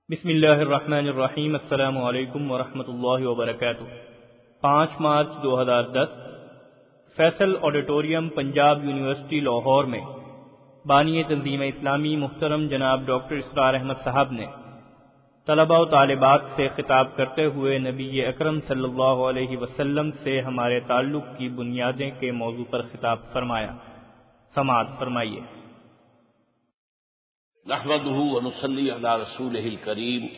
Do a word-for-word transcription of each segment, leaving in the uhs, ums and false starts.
بسم اللہ الرحمن الرحیم۔ السلام علیکم ورحمۃ اللہ وبرکاتہ۔ پانچ مارچ دو ہزار دس فیصل آڈیٹوریم، پنجاب یونیورسٹی لاہور میں بانی تنظیم اسلامی محترم جناب ڈاکٹر اسرار احمد صاحب نے طلباء و طالبات سے خطاب کرتے ہوئے نبی اکرم صلی اللہ علیہ وسلم سے ہمارے تعلق کی بنیادیں کے موضوع پر خطاب فرمایا۔ سماعت فرمائیے۔ نحمده ونصلي على رسوله الكريم،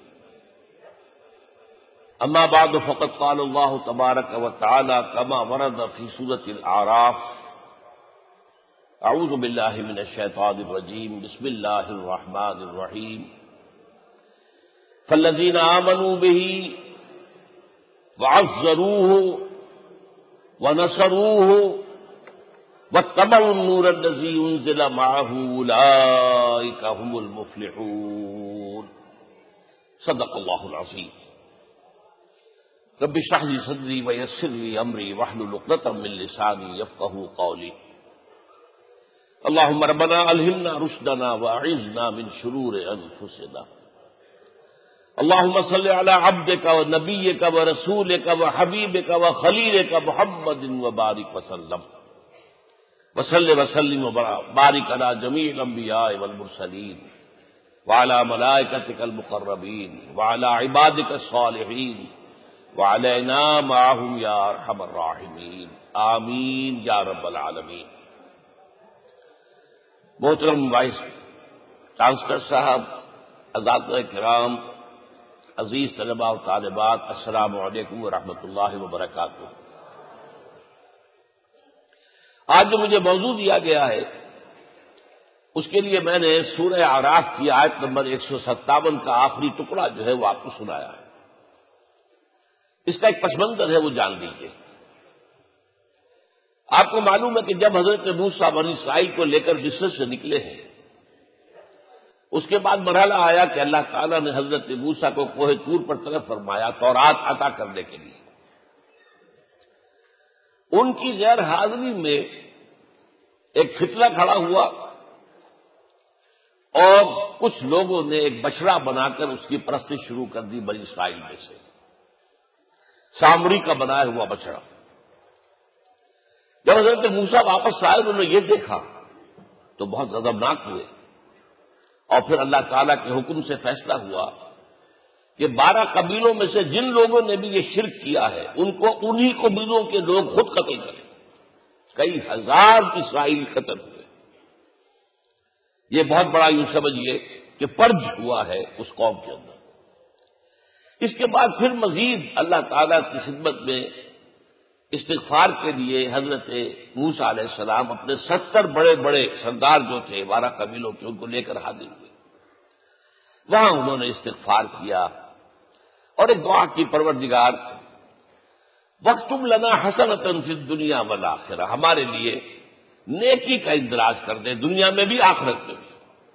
اما بعد فقد قال الله تبارك وتعالى كما ورد في سورة الأعراف: اعوذ بالله من الشيطان الرجيم، بسم الله الرحمن الرحيم، فالذين آمنوا به وعزروه ونصروه واتبعوا النور الذي انزل معه اولئك هم المفلحون۔ صدق الله العظيم۔ رب اشرح لي صدري ويسر لي امري واحلل عقدة من لساني يفقهوا قولي۔ اللهم ربنا الهمنا رشدنا واعذنا من شرور انفسنا۔ اللهم صل على عبدك ونبيك ورسولك وحبيبك وخليلك محمد وبارك وسلم وصلی وسلم وبارک علی جمیع الانبیاء والمرسلین وعلی ملائکتک المقربین وعلی عبادک الصالحین وعلینا معهم یا ارحم الراحمین، آمین یا رب العالمین۔ محترم وائس چانسلر صاحب، اساتذہ کرام، عزیز طلباء و طالبات، السلام علیکم ورحمۃ اللہ وبرکاتہ۔ آج جو مجھے موضوع دیا گیا ہے اس کے لیے میں نے سورہ اعراف کی آیت نمبر ایک سو ستاون کا آخری ٹکڑا جو ہے وہ آپ کو سنایا ہے۔ اس کا ایک پس منظر ہے، وہ جان لیجیے۔ آپ کو معلوم ہے کہ جب حضرت موسیٰ بنی اسرائیل کو لے کر مصر سے نکلے ہیں، اس کے بعد مرحلہ آیا کہ اللہ تعالیٰ نے حضرت موسیٰ کو کوہ طور پر طلب فرمایا تورات عطا کرنے کے لیے۔ ان کی غیر حاضری میں ایک فتنہ کھڑا ہوا اور کچھ لوگوں نے ایک بچڑا بنا کر اس کی پرستش شروع کر دی بنی اسرائیل میں سے، سامری کا بنایا ہوا بچڑا۔ جب حضرت موسیٰ واپس آئے انہوں نے یہ دیکھا تو بہت غضبناک ہوئے، اور پھر اللہ تعالیٰ کے حکم سے فیصلہ ہوا کہ بارہ قبیلوں میں سے جن لوگوں نے بھی یہ شرک کیا ہے ان کو انہی قبیلوں کے لوگ خود قتل کریں۔ کئی ہزار اسرائیل قتل ہوئے۔ یہ بہت بڑا یوں سمجھیے کہ پرج ہوا ہے اس قوم کے اندر۔ اس کے بعد پھر مزید اللہ تعالیٰ کی خدمت میں استغفار کے لیے حضرت موسیٰ علیہ السلام اپنے ستر بڑے بڑے سردار جو تھے بارہ قبیلوں کے ان کو لے کر حاضر ہوئے۔ وہاں انہوں نے استغفار کیا اور ایک دعا کی، پروردگار وَاكْتُبْ لَنَا حَسَنَةً فِي الدُّنْيَا وَالْآخِرَةِ، ہمارے لیے نیکی کا اندراج کر دے، دنیا میں بھی آخرت میں بھی۔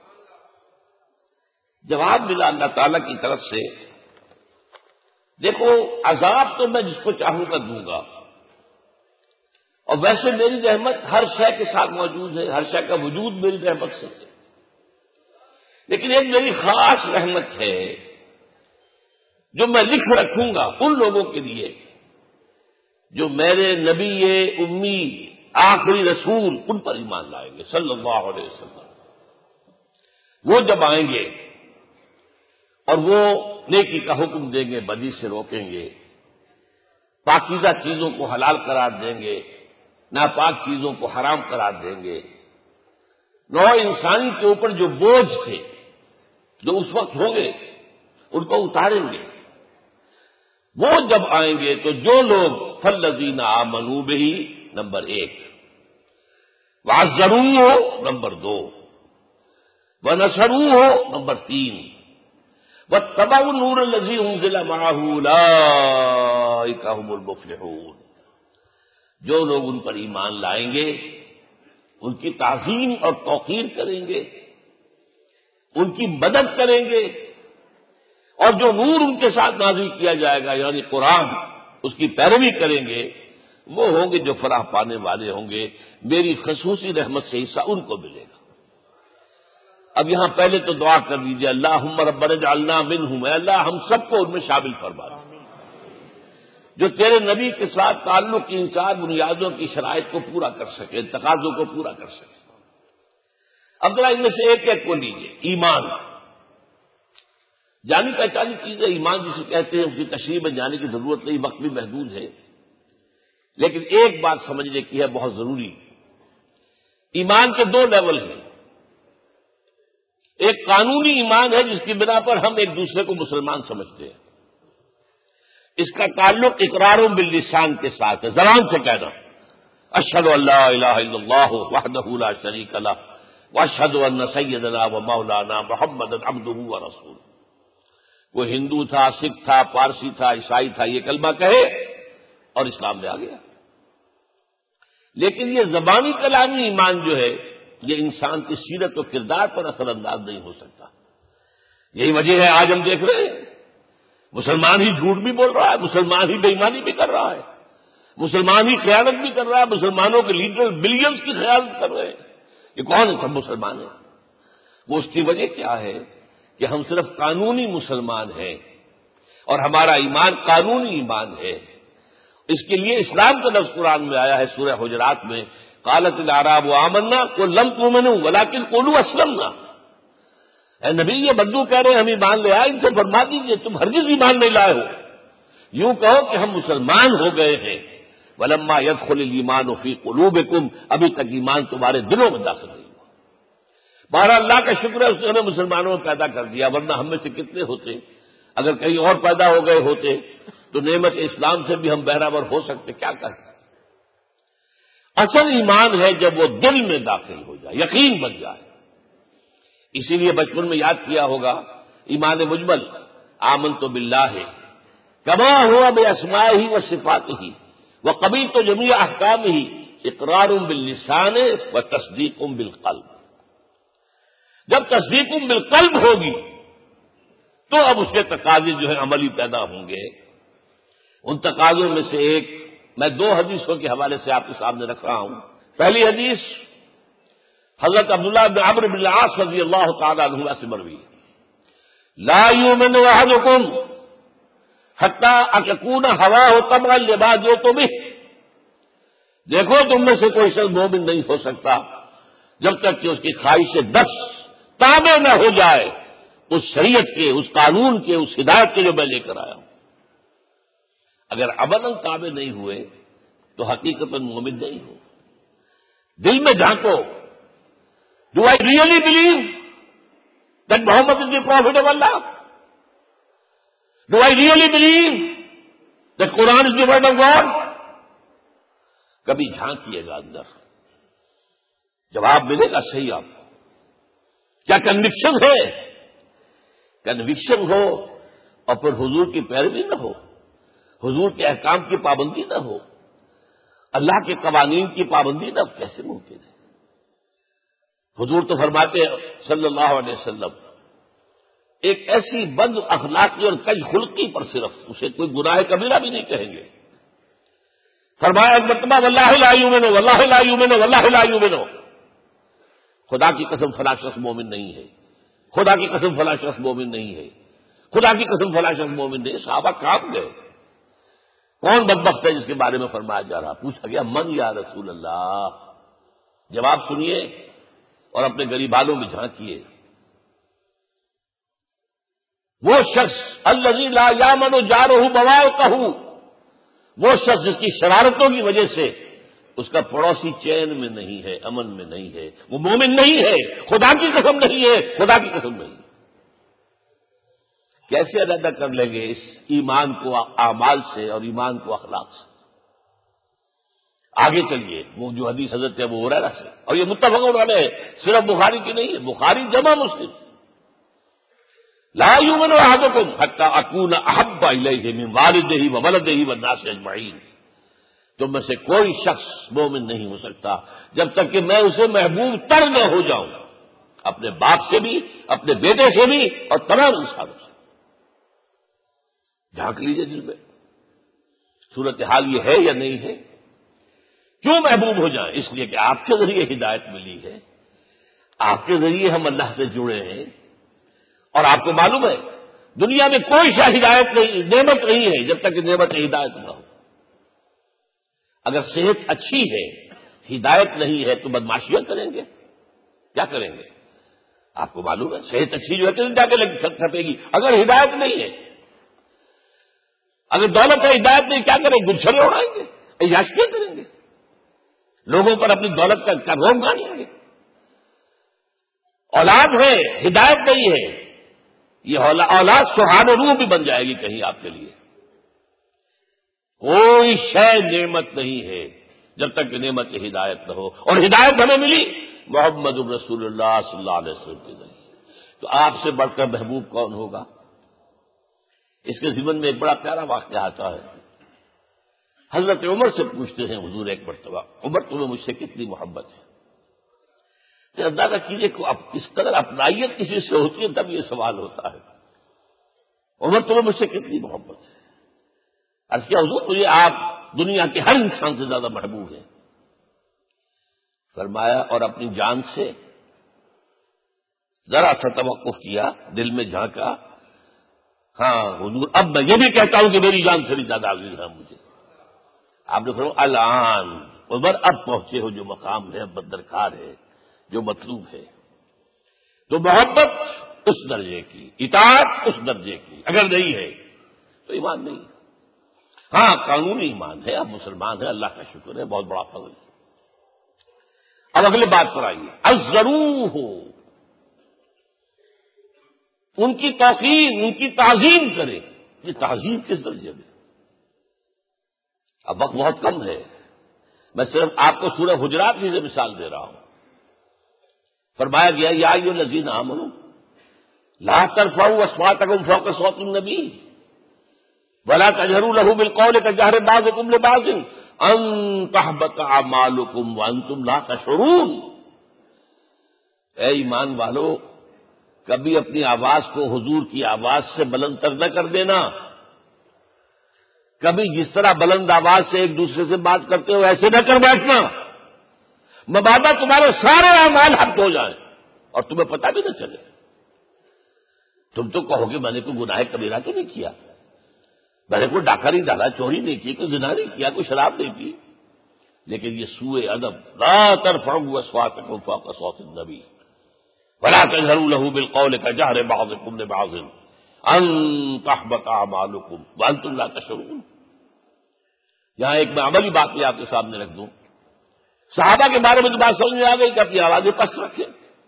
جواب ملا اللہ تعالیٰ کی طرف سے، دیکھو عذاب تو میں جس کو چاہوں گا دوں گا، اور ویسے میری رحمت ہر شے کے ساتھ موجود ہے، ہر شے کا وجود میری رحمت سے ہے، لیکن ایک میری خاص رحمت ہے جو میں لکھ رکھوں گا ان لوگوں کے لیے جو میرے نبی امی آخری رسول ان پر ایمان لائیں گے صلی اللہ علیہ وسلم۔ وہ جب آئیں گے اور وہ نیکی کا حکم دیں گے، بدی سے روکیں گے، پاکیزہ چیزوں کو حلال قرار دیں گے، ناپاک چیزوں کو حرام قرار دیں گے، نوع انسانی کے اوپر جو بوجھ تھے جو اس وقت ہوں گے ان کو اتاریں گے۔ وہ جب آئیں گے تو جو لوگ فالذین آمنوا بہ نمبر ایک، وعزروہ نمبر دو، ونصروہ نمبر تین، واتبعوا النور الذی انزل معہ اولئک هم المفلحون، جو لوگ ان پر ایمان لائیں گے ان کی تعظیم اور توقیر کریں گے، ان کی مدد کریں گے، اور جو نور ان کے ساتھ نازل کیا جائے گا یعنی قرآن، اس کی پیروی کریں گے، وہ ہوں گے جو فلاح پانے والے ہوں گے، میری خصوصی رحمت سے حصہ ان کو ملے گا۔ اب یہاں پہلے تو دعا کر لیجیے، اللہم ربنا اجعلنا منہم، اے اللہ ہم سب کو ان میں شامل فرما دے جو تیرے نبی کے ساتھ تعلق کی ان چار بنیادوں کی شرائط کو پورا کر سکے، تقاضوں کو پورا کر سکے۔ اب ذرا ان میں سے ایک ایک کو لیجیے۔ ایمان جانی پہچانی چیز ہے، ایمان جسے کہتے ہیں، اس کی تشریح میں جانے کی ضرورت نہیں، وقت بھی محدود ہے، لیکن ایک بات سمجھنے کی ہے بہت ضروری۔ ایمان کے دو لیول ہیں، ایک قانونی ایمان ہے جس کی بنا پر ہم ایک دوسرے کو مسلمان سمجھتے ہیں، اس کا تعلق اقرار باللسان کے ساتھ ہے، زبان سے کہنا اشہد ان لا الہ الا اللہ وحدہ لا شریک لہ واشہد ان سیدنا و مولانا محمد عبدہ ورسولہ۔ وہ ہندو تھا، سکھ تھا، پارسی تھا، عیسائی تھا، یہ کلمہ کہے اور اسلام میں آ گیا۔ لیکن یہ زبانی کلامی ایمان جو ہے یہ انسان کی سیرت و کردار پر اثر انداز نہیں ہو سکتا۔ یہی وجہ ہے آج ہم دیکھ رہے ہیں مسلمان ہی جھوٹ بھی بول رہا ہے، مسلمان ہی بے ایمانی بھی کر رہا ہے، مسلمان ہی خیانت بھی کر رہا ہے، مسلمانوں کے لیڈر بلینز کی خیانت کر رہے ہیں۔ یہ کون ہے؟ سب مسلمان ہیں۔ وہ اس کی وجہ کیا ہے کہ ہم صرف قانونی مسلمان ہیں اور ہمارا ایمان قانونی ایمان ہے۔ اس کے لیے اسلام کا لفظ قرآن میں آیا ہے سورہ حجرات میں، قالت الاعراب آمنا قل لم تؤمنوا ولکن قولوا اسلمنا۔ اے نبی یہ بدو کہہ رہے ہیں ہم ایمان لے آئے، ان سے فرما دیجیے تم ہرگز ایمان نہیں لائے ہو، یوں کہو کہ ہم مسلمان ہو گئے ہیں۔ ولما يدخل الايمان في قلوبكم، ابھی تک ایمان تمہارے دلوں میں داخل نہیں ہوا۔ بہرحال اللہ کا شکر ہے اس نے ہمیں مسلمانوں میں پیدا کر دیا، ورنہ ہم میں سے کتنے ہوتے اگر کہیں اور پیدا ہو گئے ہوتے تو نعمت اسلام سے بھی ہم بہرابر ہو سکتے، کیا کر سکتے۔ اصل ایمان ہے جب وہ دل میں داخل ہو جائے، یقین بن جائے۔ اسی لیے بچپن میں یاد کیا ہوگا ایمان مجمل، آمنت باللہ کما ہوا باسمائہ و صفاتہ وقبلت جمیع احکامہ اقرار باللسان و تصدیق بالقلب۔ جب تصدیق بالقلب ہوگی تو اب اس کے تقاضے جو ہے عملی پیدا ہوں گے۔ ان تقاضوں میں سے ایک میں دو حدیثوں کے حوالے سے آپ کے سامنے رکھ رہا ہوں۔ پہلی حدیث حضرت عبداللہ بن عمرو بن العاص رضی اللہ تعالی عنہما سے مروی، لا یؤمن احدکم حتی ان یکون ہواہ تبعا لما جئت بہ۔ دیکھو تم میں سے کوئی شخص مومن نہیں ہو سکتا جب تک کہ اس کی خواہش دس تابع نہ ہو جائے اس شریعت کے، اس قانون کے، اس ہدایت کے جو میں لے کر آیا ہوں۔ اگر عملاً تابع نہیں ہوئے تو حقیقتاً مومن نہیں ہو۔ دل میں جھانکو، do I really believe that Muhammad is the prophet of Allah? Do I really believe that Quran is the word of God? کبھی جھانکیے گا اندر، جواب ملے گا صحیح آپ کو۔ کیا کنوکشن ہے؟ کنوکشن ہو اور پھر حضور کی پیروی نہ ہو، حضور کے احکام کی پابندی نہ ہو، اللہ کے قوانین کی پابندی نہ ہو، کیسے ممکن ہے؟ حضور تو فرماتے ہیں صلی اللہ علیہ وسلم ایک ایسی بد اخلاقی اور کج خلقی پر صرف اسے کوئی گناہ کبیرہ بھی نہیں کہیں گے۔ فرمایا ایک مرتبہ واللہ لا یؤمن واللہ لا یؤمن واللہ لا یؤمن، خدا کی قسم فلاں شخص مومن نہیں ہے، خدا کی قسم فلاں شخص مومن نہیں ہے، خدا کی قسم فلاں شخص مومن نہیں ہے۔ صحابہ کام گئے، کون بدبخت ہے جس کے بارے میں فرمایا جا رہا؟ پوچھا گیا من یا رسول اللہ؟ جواب سنیے اور اپنے غریب حالوں میں جھانکیے۔ وہ شخص الذی لا یامن جارہ بوائقہ، وہ شخص جس کی شرارتوں کی وجہ سے اس کا پڑوسی چین میں نہیں ہے، امن میں نہیں ہے، وہ مومن نہیں ہے، خدا کی قسم نہیں ہے، خدا کی قسم نہیں ہے۔ کیسے علیحدہ کر لیں گے اس ایمان کو اعمال سے اور ایمان کو اخلاق سے؟ آگے چلیے، وہ جو حدیث حضرت ابو ہریرہ سے، اور یہ متفق علیہ صرف بخاری کی نہیں ہے، بخاری جمع مسلم، لا یؤمن احدکم حتی اکون احب الیہ من والدہ وولدہ والناس اجمعین۔ تم میں سے کوئی شخص مومن نہیں ہو سکتا جب تک کہ میں اسے محبوب تر نہ ہو جاؤں، اپنے باپ سے بھی، اپنے بیٹے سے بھی، اور تمام انسانوں سے۔ جھانک لیجیے دل میں، صورتحال یہ ہے یا نہیں ہے؟ کیوں محبوب ہو جائیں؟ اس لیے کہ آپ کے ذریعے ہدایت ملی ہے، آپ کے ذریعے ہم اللہ سے جڑے ہیں، اور آپ کو معلوم ہے دنیا میں کوئی شاہ ہدایت نہیں، نعمت نہیں ہے جب تک کہ نعمت ہدایت نہ ہو۔ اگر صحت اچھی ہے، ہدایت نہیں ہے، تو بدماشیاں کریں گے، کیا کریں گے؟ آپ کو معلوم ہے صحت اچھی جو ہے کہ جا کے لگ کھپے گی، اگر ہدایت نہیں ہے، اگر دولت ہے ہدایت نہیں، کیا کریں گے؟ گلچھرے اڑائیں گے، عیاشیاں کریں گے، لوگوں پر اپنی دولت کا روب گاڑیں گے۔ اولاد ہے، ہدایت نہیں ہے، یہ اولاد سہان روح بھی بن جائے گی کہیں آپ کے لیے۔ کوئی شے نعمت نہیں ہے جب تک کہ نعمت ہدایت نہ ہو، اور ہدایت ہمیں ملی محمد الرسول اللہ صلی اللہ علیہ وسلم کے ذریعے۔ تو آپ سے بڑھ کر محبوب کون ہوگا؟ اس کے ضمن میں ایک بڑا پیارا واقعہ آتا ہے۔ حضرت عمر سے پوچھتے ہیں حضور ایک مرتبہ، عمر تمہیں مجھ سے کتنی محبت ہے؟ تو اندازہ کیجیے کہ اب کس قدر اپنائیت کسی سے ہوتی ہے تب یہ سوال ہوتا ہے، عمر تمہیں مجھ سے کتنی محبت ہے؟ عرض کیا حضور مجھے آپ دنیا کے ہر انسان سے زیادہ محبوب ہیں۔ فرمایا اور اپنی جان سے؟ ذرا سا توقف کیا، دل میں جھانکا، ہاں حضور اب میں یہ بھی کہتا ہوں کہ میری جان سے بھی زیادہ عزیز ہے مجھے۔ آپ نے فرمایا الان عمر اب پہنچے ہو جو مقام ہے، اب درکار ہے، جو مطلوب ہے۔ تو محبت اس درجے کی، اطاعت اس درجے کی اگر نہیں ہے تو ایمان نہیں ہے۔ ہاں قانونی ایمان ہے، اب مسلمان ہے، اللہ کا شکر ہے، بہت بڑا فضل ہے۔ اب اگلے بات پر آئیے، الضرور ہو، ان کی توقیر، ان کی تعظیم کرے۔ یہ تعظیم کس درجے میں؟ اب وقت بہت کم ہے، میں صرف آپ کو سورہ حجرات ہی سے مثال دے رہا ہوں۔ فرمایا گیا یا ایھا الذین آمنوا لا ترفعوا اصواتکم فوق صوت النبی ولا تجهروا له بالقول كجهر بعضكم لبعض ان تحبط اعمالكم وانتم لا تشعرون۔ اے ایمان والو، کبھی اپنی آواز کو حضور کی آواز سے بلند تر نہ کر دینا، کبھی جس طرح بلند آواز سے ایک دوسرے سے بات کرتے ہو ایسے نہ کر بیٹھنا، مبادا تمہارے سارے اعمال حق ہو جائیں اور تمہیں پتہ بھی نہ چلے۔ تم تو کہو گے میں نے کوئی گناہ کبیرہ تو نہیں کیا، میں نے کوئی ڈاکہ نہیں ڈالا، چوری نہیں کی، کوئی زنا نہیں کیا، کوئی شراب نہیں پی، لیکن یہ سوء ادب، لا ترفعوا اصواتکم فوق صوت النبی ولا تجهروا له بالقول كجهر بعضكم لبعض ان تحبط اعمالكم وانتم لا تشعرون۔ یہاں ایک میں عملی بات بھی آپ کے سامنے رکھ دوں، صحابہ کے بارے میں تو بات سمجھ میں آ گئی کہ اپنی آوازیں پست رکھیں،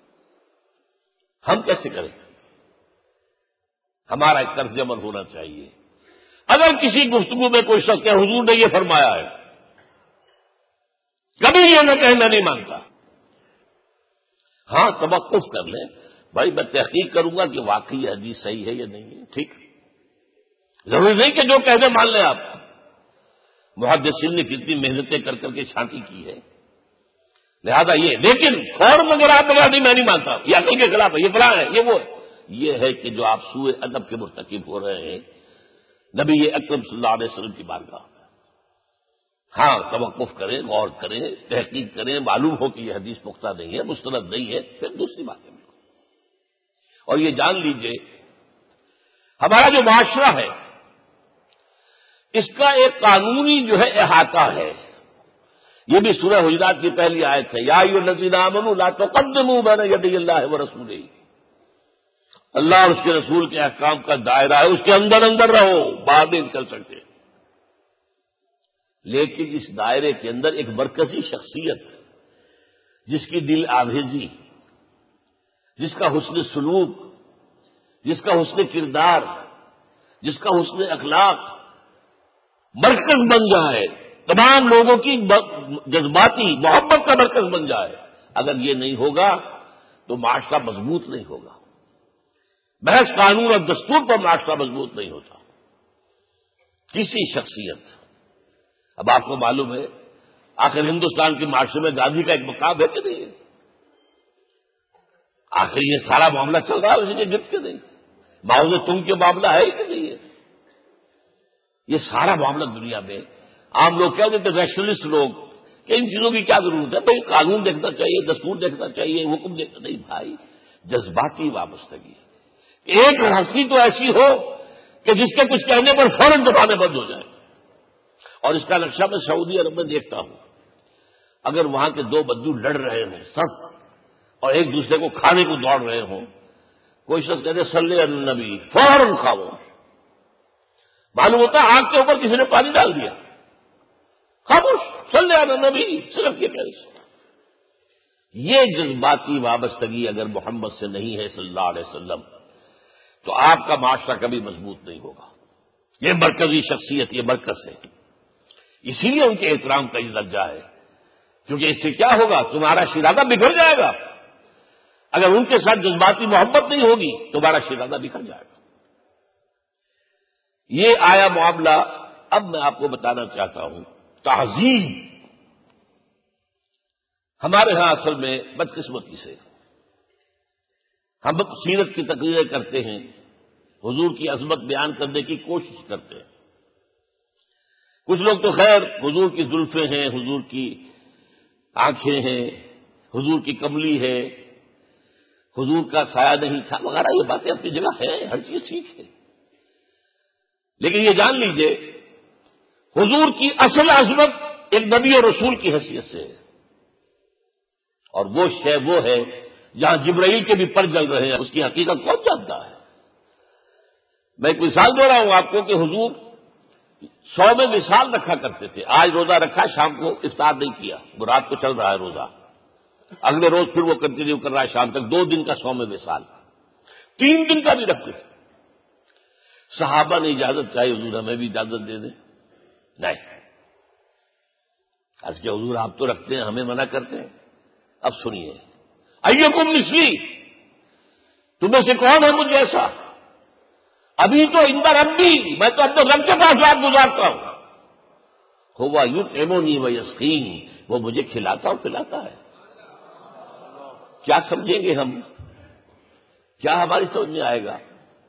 ہم کیسے کریں؟ ہمارا ایک طرز عمل ہونا چاہیے۔ اگر کسی گفتگو میں کوئی شخص کہ حضور نے یہ فرمایا ہے، کبھی یہ نہ کہیں میں نہیں مانتا، ہاں توقف کر لیں، بھائی میں تحقیق کروں گا کہ واقعی یہ حدیث صحیح ہے یا نہیں ہے، ٹھیک، ضروری نہیں کہ جو کہہ دیں مان لیں آپ۔ محدثین نے کتنی محنتیں کر کر کے چھانٹی کی ہے، لہذا یہ، لیکن فوراً اگر آپ بتا نہیں میں نہیں مانتا، یہ عقل کے خلاف ہے، یہ فلاں ہے، یہ وہ ہے، یہ ہے کہ جو آپ سوء ادب کے مرتکب ہو رہے ہیں نبی اکرم صلی اللہ علیہ وسلم کی بارگاہ میں۔ ہاں توقف کریں، غور کریں، تحقیق کریں، معلوم ہو کہ یہ حدیث پختہ نہیں ہے، مستند نہیں ہے، پھر دوسری بات ہے۔ اور یہ جان لیجئے ہمارا جو معاشرہ ہے اس کا ایک قانونی جو ہے احاطہ ہے، یہ بھی سورہ حجرات کی پہلی آیت ہے، یا ایھا الذین آمنوا لا تقدموا بین یدی اللہ ورسولہ، اللہ اور اس کے رسول کے احکام کا دائرہ ہے، اس کے اندر اندر رہو، باہر نہیں نکل سکتے، لیکن اس دائرے کے اندر ایک مرکزی شخصیت جس کی دل آویزی، جس کا حسن سلوک، جس کا حسن کردار، جس کا حسن اخلاق مرکز بن جائے، تمام لوگوں کی جذباتی محبت کا مرکز بن جائے، اگر یہ نہیں ہوگا تو معاشرہ مضبوط نہیں ہوگا۔ محض قانون اور دستور پر معاشرہ مضبوط نہیں ہوتا۔ کسی شخصیت، اب آپ کو معلوم ہے آخر ہندوستان کے معاشرے میں گاندھی کا ایک مقام ہے کہ نہیں ہے؟ آخر یہ سارا معاملہ چل رہا ہے اسی کے گرد کے نہیں؟ ماؤ سے تم کے معاملہ ہے کہ نہیں ہے؟ یہ سارا معاملہ دنیا میں عام لوگ کیا کہتے ہیں، ریشنلسٹ لوگ کہ ان چیزوں کی کیا ضرورت ہے؟ بھائی قانون دیکھنا چاہیے، دستور دیکھنا چاہیے، حکم دیکھنا نہیں بھائی، جذباتی وابستگی ہے۔ ایک ہستی تو ایسی ہو کہ جس کے کچھ کہنے پر فوراً زبانیں بند ہو جائیں، اور اس کا نقشہ میں سعودی عرب میں دیکھتا ہوں، اگر وہاں کے دو بدو لڑ رہے ہوں سخت اور ایک دوسرے کو کھانے کو دوڑ رہے ہوں، کوئی شخص کہتے صلی علی النبی، فوراً خاموش، معلوم ہوتا ہے آگ کے اوپر کسی نے پانی ڈال دیا، خاموش، صلی علی النبی، صرف یہ کہہ رہے۔ یہ جذباتی وابستگی اگر محمد سے نہیں ہے صلی اللہ علیہ وسلم تو آپ کا معاشرہ کبھی مضبوط نہیں ہوگا۔ یہ مرکزی شخصیت، یہ مرکز ہے، اسی لیے ان کے احترام کا یہ درجہ ہے، کیونکہ اس سے کیا ہوگا؟ تمہارا شیرازہ بکھر جائے گا۔ اگر ان کے ساتھ جذباتی محبت نہیں ہوگی تمہارا شیرازہ بکھر جائے گا۔ یہ آیا معاملہ۔ اب میں آپ کو بتانا چاہتا ہوں تعظیم ہمارے ہاں اصل میں بدقسمتی سے ہم سیرت کی تقریریں کرتے ہیں، حضور کی عظمت بیان کرنے کی کوشش کرتے ہیں۔ کچھ لوگ تو خیر حضور کی زلفیں ہیں، حضور کی آنکھیں ہیں، حضور کی کملی ہے، حضور کا سایہ نہیں تھا وغیرہ، یہ باتیں اپنی جگہ ہے، ہر چیز ٹھیک ہے، لیکن یہ جان لیجئے حضور کی اصل عظمت ایک نبی اور رسول کی حیثیت سے ہے، اور وہ شے وہ ہے جہاں جبرائیل کے بھی پر جل رہے ہیں، اس کی حقیقت کون جانتا ہے؟ میں ایک مثال دے رہا ہوں آپ کو کہ حضور سو میں مثال رکھا کرتے تھے، آج روزہ رکھا، شام کو افطار نہیں کیا، وہ رات کو چل رہا ہے روزہ، اگلے روز پھر وہ کنٹینیو کر رہا ہے شام تک، دو دن کا سو میں مثال، تین دن کا بھی رکھتے تھے۔ صحابہ نے اجازت چاہی، حضور ہمیں بھی اجازت دے دیں، نہیں، آج کے حضور آپ تو رکھتے ہیں، ہمیں منع کرتے ہیں۔ اب سنیے، ایکم مثلی، تمہیں سے کون ہے مجھ جیسا؟ ابھی تو اندر ربی، میں تو اپنے رب کے پاس رات گزارتا ہوں، ہوا یطعمنی ویسقین، وہ مجھے کھلاتا اور پلاتا ہے۔ کیا سمجھیں گے ہم؟ کیا ہماری سمجھ میں آئے گا؟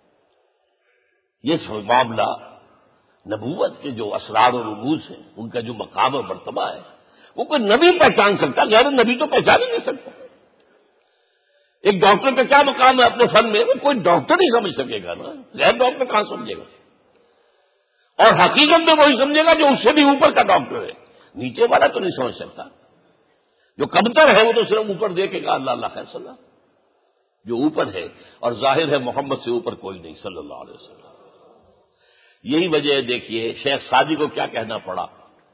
یہ معاملہ نبوت کے جو اسرار و رموز ہیں، ان کا جو مقام اور مرتبہ ہے، وہ کوئی نبی پہچان سکتا، غیر نبی تو پہچان ہی نہیں سکتا۔ ایک ڈاکٹر کا کیا مقام ہے اپنے فن میں؟ وہ کوئی ڈاکٹر نہیں سمجھ سکے گا نا، غیر ڈاکٹر کہاں سمجھے گا؟ اور حقیقت میں وہی سمجھے گا جو اس سے بھی اوپر کا ڈاکٹر ہے، نیچے والا تو نہیں سمجھ سکتا۔ جو کمتر ہے وہ تو صرف اوپر دیکھے گا اللہ اللہ خیر صلی اللہ، جو اوپر ہے اور ظاہر ہے محمد سے اوپر کوئی نہیں صلی اللہ علیہ وسلم۔ یہی وجہ ہے، دیکھیے شیخ سعدی کو کیا کہنا پڑا،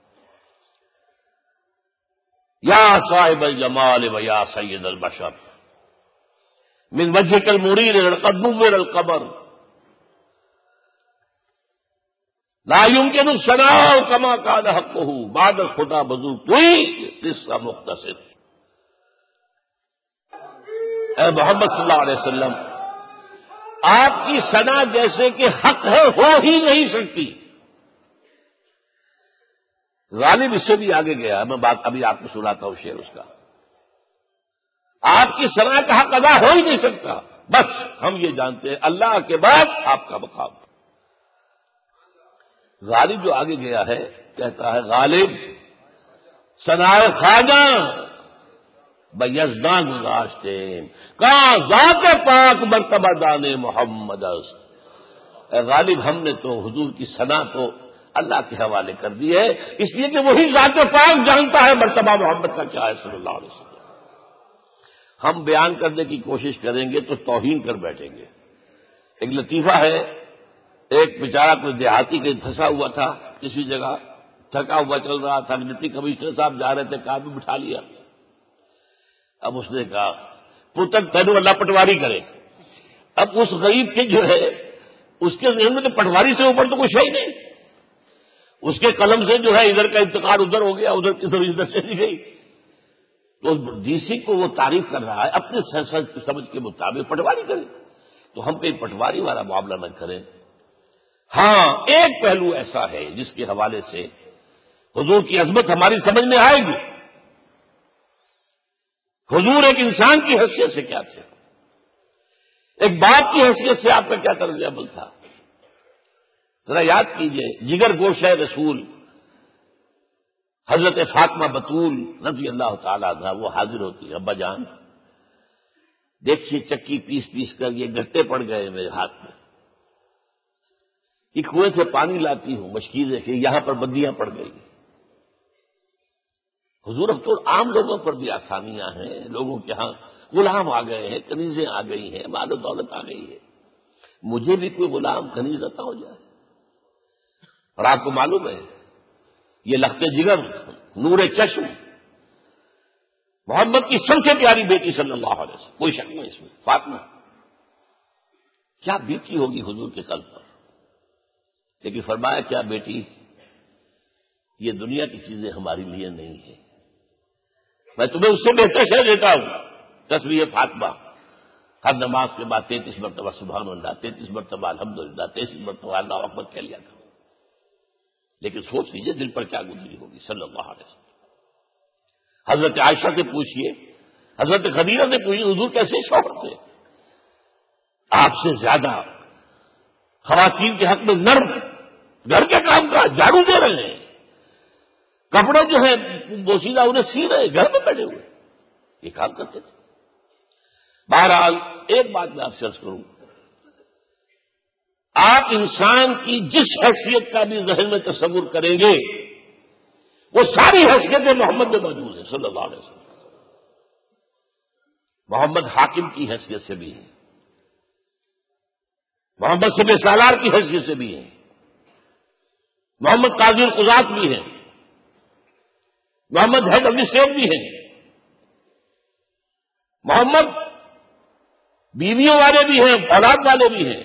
یا صاحب الجمال و یا سید البشر من وجهك المرير قد نور القمر لا يمكن الثناء كما كان حقه بعد خدا بزرگ کوئی قصہ مختصر۔ اے محمد صلی اللہ علیہ وسلم، آپ کی ثنا جیسے کہ حق ہے ہو ہی نہیں سکتی۔ غالب اس سے بھی آگے گیا، میں بات ابھی آپ کو سناتا ہوں شعر اس کا۔ آپ کی ثنا کا حق ادا ہو ہی نہیں سکتا، بس ہم یہ جانتے ہیں اللہ کے بعد آپ کا مقام۔ غالب جو آگے گیا ہے کہتا ہے، غالب ثنائے خواجہ بیزداں گذاشتے کہاں ذات پاک مرتبہ دان محمد است۔ اے غالب ہم نے تو حضور کی ثنا تو اللہ کے حوالے کر دی ہے، اس لیے کہ وہی ذات پاک جانتا ہے مرتبہ محمد کا کیا ہے صلی اللہ علیہ وسلم۔ ہم بیان کرنے کی کوشش کریں گے تو توہین کر بیٹھیں گے۔ ایک لطیفہ ہے، ایک بیچارہ کوئی دیہاتی کے پھنسا ہوا تھا کسی جگہ، تھکا ہوا چل رہا تھا، ڈپٹی کمشنر صاحب جا رہے تھے، کار میں بٹھا لیا۔ اب اس نے کہا پتر تینو اللہ پٹواری کرے۔ اب اس غریب کے جو ہے اس کے ذہن میں تو پٹواری سے اوپر تو کچھ ہے ہی نہیں، اس کے قلم سے جو ہے ادھر کا انتقال ادھر ہو گیا، ادھر ادھر ادھر چلی گئی۔ تو ڈی سی کو وہ تعریف کر رہا ہے اپنے سمجھ کے مطابق، پٹواری کرے تو ہم کہیں پٹواری والا معاملہ نہ کریں۔ ہاں ایک پہلو ایسا ہے جس کے حوالے سے حضور کی عظمت ہماری سمجھ میں آئے گی۔ حضور ایک انسان کی حیثیت سے کیا تھے، ایک باپ کی حیثیت سے آپ کا کیا طرز عمل تھا، ذرا یاد کیجئے۔ جگر گوشہ رسول حضرت فاطمہ بطول رضی اللہ تعالیٰ عنہا وہ حاضر ہوتی ہے، ابا جان دیکھیے چکی پیس پیس کر یہ گٹے پڑ گئے میرے ہاتھ میں، یہ کنویں سے پانی لاتی ہوں مشکیزیں کہ یہاں پر بندیاں پڑ گئی۔ حضور اب تو عام لوگوں پر بھی آسانیاں ہیں، لوگوں کے ہاں غلام آ گئے ہیں، کنیزیں آ گئی ہیں، مال و دولت آ گئی ہے، مجھے بھی کوئی غلام کنیز عطا ہو جائے۔ اور آپ کو معلوم ہے یہ لخت جگر نور چشم محمد کی سب سے پیاری بیٹی صلی اللہ علیہ وسلم، کوئی شک نہیں اس میں، فاطمہ کیا بیتی ہوگی حضور کے قلب پر۔ لیکن فرمایا کیا بیٹی یہ دنیا کی چیزیں ہمارے لیے نہیں ہیں، میں تمہیں اس سے بہتر شے دیتا ہوں۔ تصویر فاطمہ ہر نماز کے بعد تینتیس مرتبہ سبحان اللہ، تینتیس مرتبہ الحمدللہ، تینتیس مرتبہ اللہ اکبر کہہ لیا کرو۔ لیکن سوچ لیجئے دل پر کیا گزری ہوگی صلی اللہ علیہ وسلم۔ حضرت عائشہ سے پوچھئے، حضرت خدیجہ سے پوچھئے حضور کیسے شوہر تھے، آپ سے زیادہ خواتین کے حق میں نرم، گھر کے کام کا جھاڑو دے رہے ہیں، کپڑے جو ہے بوسیدہ انہیں سی رہے، گھر میں بیٹھے ہوئے یہ کام کرتے تھے۔ بہرحال ایک بات میں آپ سے عرض کروں، آپ انسان کی جس حیثیت کا بھی ذہن میں تصور کریں گے وہ ساری حیثیتیں محمد میں موجود ہیں صلی اللہ علیہ وسلم۔ محمد حاکم کی حیثیت سے بھی ہیں، محمد سب سالار کی حیثیت سے بھی ہیں، محمد قاضی القضات بھی ہیں، محمد ہیڈ ایڈمنسٹریٹ بھی ہیں، محمد بیویوں والے بھی ہیں، اولاد والے بھی ہیں،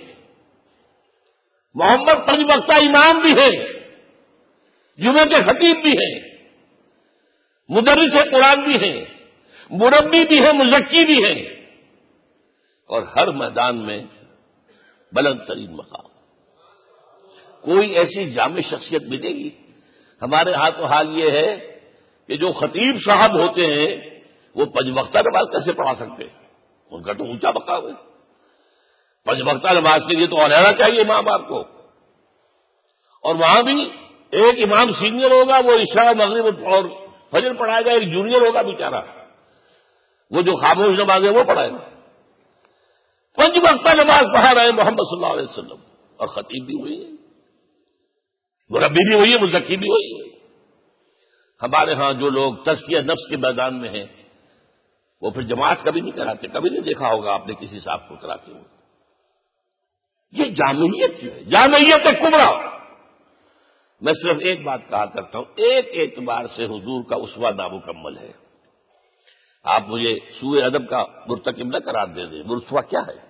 محمد پنج وقتہ امام بھی ہیں، جمعے کے خطیب بھی ہیں، مدرس قرآن بھی ہیں، مربی بھی ہیں، مزکی بھی ہیں، اور ہر میدان میں بلند ترین مقام۔ کوئی ایسی جامع شخصیت ملے گی؟ ہمارے ہاتھ و حال یہ ہے کہ جو خطیب صاحب ہوتے ہیں وہ پنج وقتہ نماز کیسے پڑھا سکتے ہیں؟ ان کا تو اونچا مقام ہے، پنج وقتہ نماز کے لیے تو علیحدہ چاہیے امام آپ کو، اور وہاں بھی ایک امام سینئر ہوگا وہ عشاء مغرب اور فجر پڑھائے گا، ایک جونیئر ہوگا بیچارہ وہ جو خاموش نماز ہے وہ پڑھائے گا۔ پنج وقتہ نماز پڑھا رہے محمد صلی اللہ علیہ وسلم، اور خطیب بھی ہوئی ہے، مربی بھی ہوئی ہے، مزکی بھی ہوئی ہے۔ ہمارے ہاں جو لوگ تزکیہ نفس کے میدان میں ہیں وہ پھر جماعت کبھی نہیں کراتے، کبھی نہیں دیکھا ہوگا آپ نے کسی صاحب کو کراتے ہوئے۔ یہ جامعیت کیوں ہے؟ جامعیت کبریٰ۔ میں صرف ایک بات کہا کرتا ہوں، ایک اعتبار سے حضور کا اسوہ نامکمل ہے۔ آپ مجھے سوء ادب کا مرتکب نہ قرار دے دیں، وہ اسوہ کیا ہے؟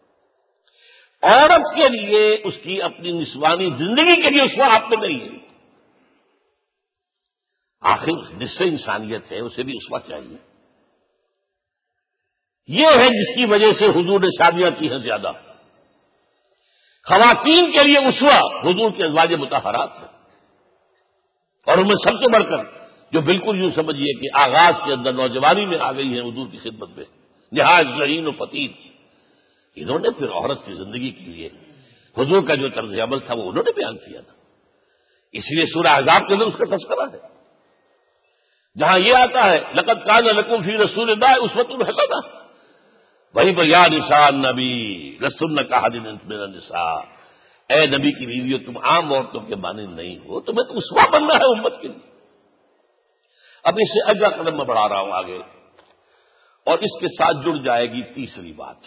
عورت کے لیے اس کی اپنی نسوانی زندگی کے لیے اسوہ آپ میں نہیں ہے، آخر نصف انسانیت ہے، اسے بھی اسوہ چاہیے۔ یہ ہے جس کی وجہ سے حضور نے شادیاں کی ہیں زیادہ۔ خواتین کے لیے اسوہ حضور کے ازواج مطہرات ہیں، اور ان میں سب سے بڑھ کر جو بالکل یوں سمجھیے کہ آغاز کے اندر نوجوانی میں آ گئی ہیں حضور کی خدمت میں، نہایت ذہین و فطین، انہوں نے پھر عورت کی زندگی کے لیے حضور کا جو طرز عمل تھا وہ انہوں نے بیان کیا تھا۔ اس لیے سورہ احزاب کے اندر اس کا تذکرہ ہے، جہاں یہ آتا ہے لقد کان لکم فی رسول اللہ اسوۃ حسنہ، وہی پر یا نساء النبی لستن کاحد من النساء، اے نبی کی بیویوں تم عام عورتوں کے مانند نہیں ہو، تمہیں تو اسوہ بننا ہے امت کے لیے۔ اب اس سے اگلا قدم میں بڑھا رہا ہوں آگے، اور اس کے ساتھ جڑ جائے گی تیسری بات۔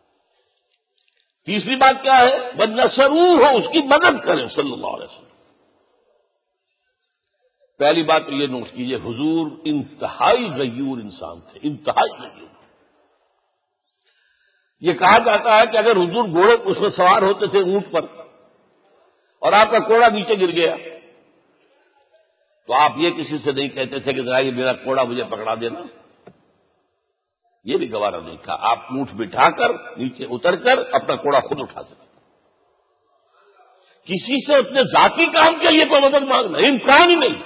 تیسری بات کیا ہے؟ من نصروہ ہو، اس کی مدد کریں صلی اللہ علیہ وسلم۔ پہلی بات تو یہ نوٹ کیجئے، حضور انتہائی غیور انسان تھے، انتہائی غیور۔ یہ کہا جاتا ہے کہ اگر حضور گھوڑے اس میں سوار ہوتے تھے اونٹ پر اور آپ کا کوڑا نیچے گر گیا تو آپ یہ کسی سے نہیں کہتے تھے کہ ذرا یہ میرا کوڑا مجھے پکڑا دینا، یہ بھی گوارا نہیں تھا، آپ اونٹ بٹھا کر نیچے اتر کر اپنا کوڑا خود اٹھاتے تھے۔ کسی سے اپنے ذاتی کام کے لیے کوئی مدد مانگنا امکان ہی نہیں۔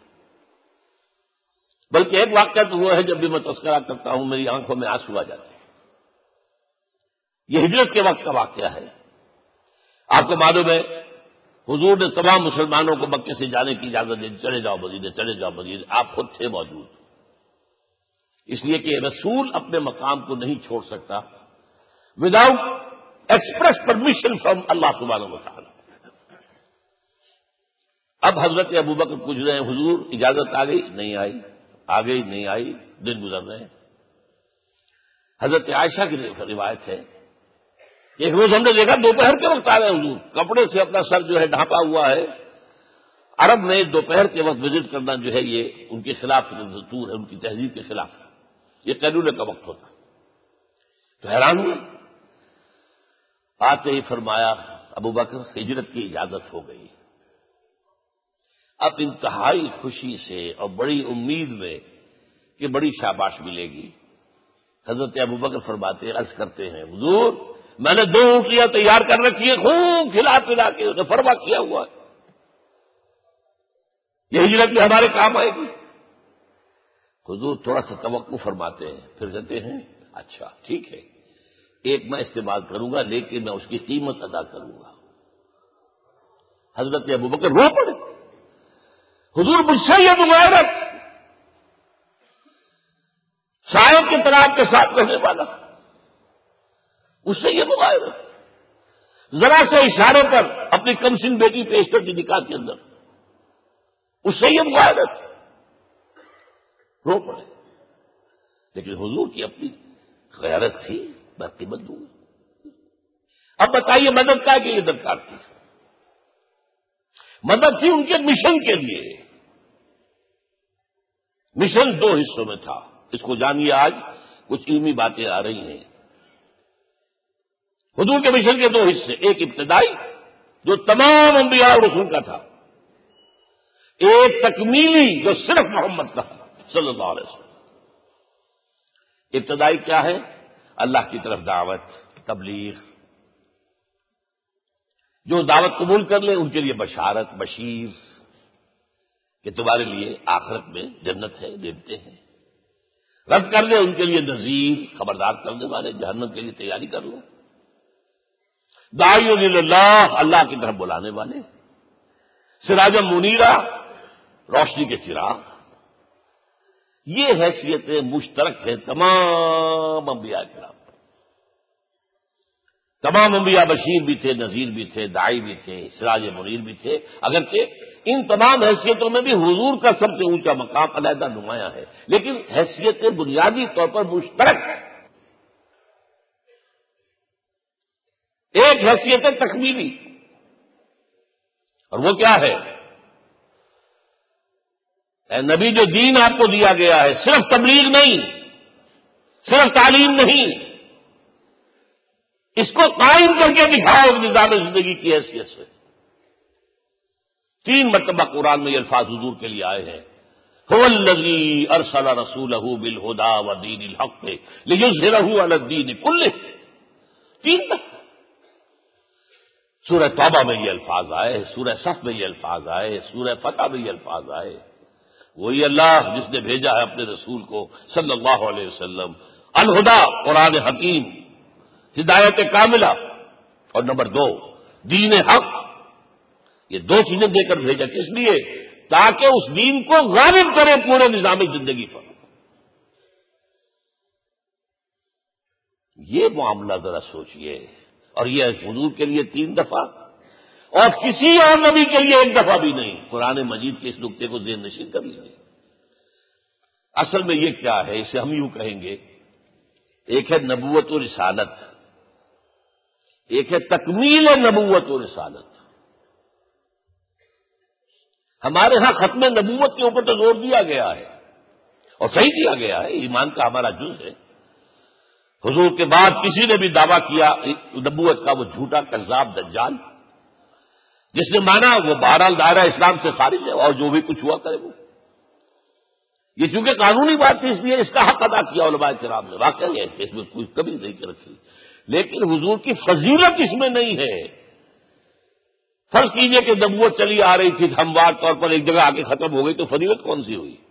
بلکہ ایک واقعہ تو ہوا ہے جب بھی میں تذکرہ کرتا ہوں میری آنکھوں میں آنسو آ جاتے ہیں۔ یہ ہجرت کے وقت کا واقعہ ہے۔ آپ کو معلوم ہے حضور نے تمام مسلمانوں کو مکے سے جانے کی اجازت دے دی، چلے جاؤ مدینے، چلے جاؤ مدینے، آپ خود تھے موجود، اس لیے کہ رسول اپنے مقام کو نہیں چھوڑ سکتا without express permission from Allah سبحانہ و تعالی۔ اب حضرت ابوبکر پوچھ رہے ہیں حضور اجازت آ گئی؟ نہیں آئی، آ گئی نہیں آئی، دن گزر رہے ہیں۔ حضرت عائشہ کی روایت ہے، ایک روز ہم نے دیکھا دوپہر کے وقت آ رہے ہیں حضور، کپڑے سے اپنا سر جو ہے ڈھانپا ہوا ہے۔ عرب میں دوپہر کے وقت وزٹ کرنا جو ہے یہ ان کے خلاف دستور ہے، ان کی تہذیب کے خلاف، یہ قیلولے کا وقت ہوتا۔ تو حیران ہوئے، آتے ہی فرمایا ابوبکر ہجرت کی اجازت ہو گئی۔ اب انتہائی خوشی سے اور بڑی امید میں کہ بڑی شاباش ملے گی، حضرت ابوبکر فرماتے عرض کرتے ہیں حضور میں نے دو اونٹیاں تیار کر رکھی ہیں، خوب کھلا پلا کے انہیں فرما کیا ہوا ہے، یہ ہجرت میں ہمارے کام آئے گی۔ حضور تھوڑا سا توقع فرماتے ہیں، پھر کہتے ہیں اچھا ٹھیک ہے، ایک میں استعمال کروں گا لیکن میں اس کی قیمت ادا کروں گا۔ حضرت ابوبکر رو پڑے، حضور مجھ سے یہ مغایرت، سائے کے طرح کے ساتھ رہنے والا، اس سے یہ مغایرت، ذرا سے اشارے پر اپنی کمسن بیٹی پیش کر دی نکاح کے اندر، اس سے یہ مغایرت، رو پڑے۔ لیکن حضور کی اپنی غیرت تھی، میں قیمت دوں گا۔ اب بتائیے مدد کا کہ یہ درکار تھی؟ مدد تھی ان کے مشن کے لیے۔ مشن دو حصوں میں تھا، اس کو جانیے، آج کچھ علمی باتیں آ رہی ہیں۔ حضور کے مشن کے دو حصے، ایک ابتدائی جو تمام انبیاء اور رسول کا تھا، ایک تکمیلی جو صرف محمد کا تھا صلی اللہ علیہ وسلم۔ ابتدائی کیا ہے؟ اللہ کی طرف دعوت، تبلیغ، جو دعوت قبول کر لیں ان کے لیے بشارت، بشیر کہ تمہارے لیے آخرت میں جنت ہے، دیتے ہیں، رد کر لیں ان کے لیے نذیر، خبردار کرنے والے، جہنم کے لیے تیاری کر لو، داعی اللہ، اللہ کی طرف بلانے والے، سراجا منیرا، روشنی کے چراغ۔ یہ حیثیتیں مشترک ہیں تمام انبیاء کرام، تمام انبیاء بشیر بھی تھے، نذیر بھی تھے، داعی بھی تھے، سراج منیر بھی تھے، اگرچہ ان تمام حیثیتوں میں بھی حضور کا سب سے اونچا مقام علیحدہ نمایاں ہے، لیکن حیثیتیں بنیادی طور پر مشترک ہیں۔ ایک حیثیت تکمیلی، اور وہ کیا ہے؟ اے نبی جو دین آپ کو دیا گیا ہے، صرف تبلیغ نہیں، صرف تعلیم نہیں، اس کو قائم کر کے دکھاؤ نظام زندگی کی حیثیت سے۔ تین مرتبہ قرآن میں یہ الفاظ حضور کے لیے آئے ہیں، هو الذی ارسل رسولہ بالہدی ودین الحق لیظہرہ علی الدین کلہ۔ تین دفعہ سورہ توبہ میں یہ الفاظ آئے، سورہ صف میں یہ الفاظ آئے، سورہ فتح میں یہ الفاظ آئے۔ وہی اللہ جس نے بھیجا ہے اپنے رسول کو صلی اللہ علیہ وسلم، الہدا قرآن حکیم، ہدایت کاملہ، اور نمبر دو دین حق، یہ دو چیزیں دے کر بھیجا، کس لیے؟ تاکہ اس دین کو غالب کرے پورے نظام زندگی پر۔ یہ معاملہ ذرا سوچئے، اور یہ حضور کے لیے تین دفعہ، اور کسی اور نبی کے لیے ایک دفعہ بھی نہیں۔ قرآن مجید کے اس نقطے کو ذہن نشین کر لیجیے۔ اصل میں یہ کیا ہے؟ اسے ہم یوں کہیں گے، ایک ہے نبوت و رسالت، ایک ہے تکمیل نبوت و رسالت۔ ہمارے ہاں ختم نبوت کے اوپر تو زور دیا گیا ہے، اور صحیح دیا گیا ہے، ایمان کا ہمارا جز ہے۔ حضور کے بعد کسی نے بھی دعویٰ کیا نبوت کا، وہ جھوٹا کذاب دجال، جس نے مانا وہ بہرحال دائرہ اسلام سے خارج ہے، اور جو بھی کچھ ہوا کرے وہ۔ یہ چونکہ قانونی بات تھی، اس لیے اس کا حق ادا کیا علماء کرام نے، واقعی ہے اس میں کوئی کمی نہیں کر رکھی، لیکن حضور کی فضیلت اس میں نہیں ہے۔ فرض کیجئے کہ نبوت چلی آ رہی تھی ہموار طور پر، ایک جگہ آ کے ختم ہو گئی، تو فضیلت کون سی ہوئی؟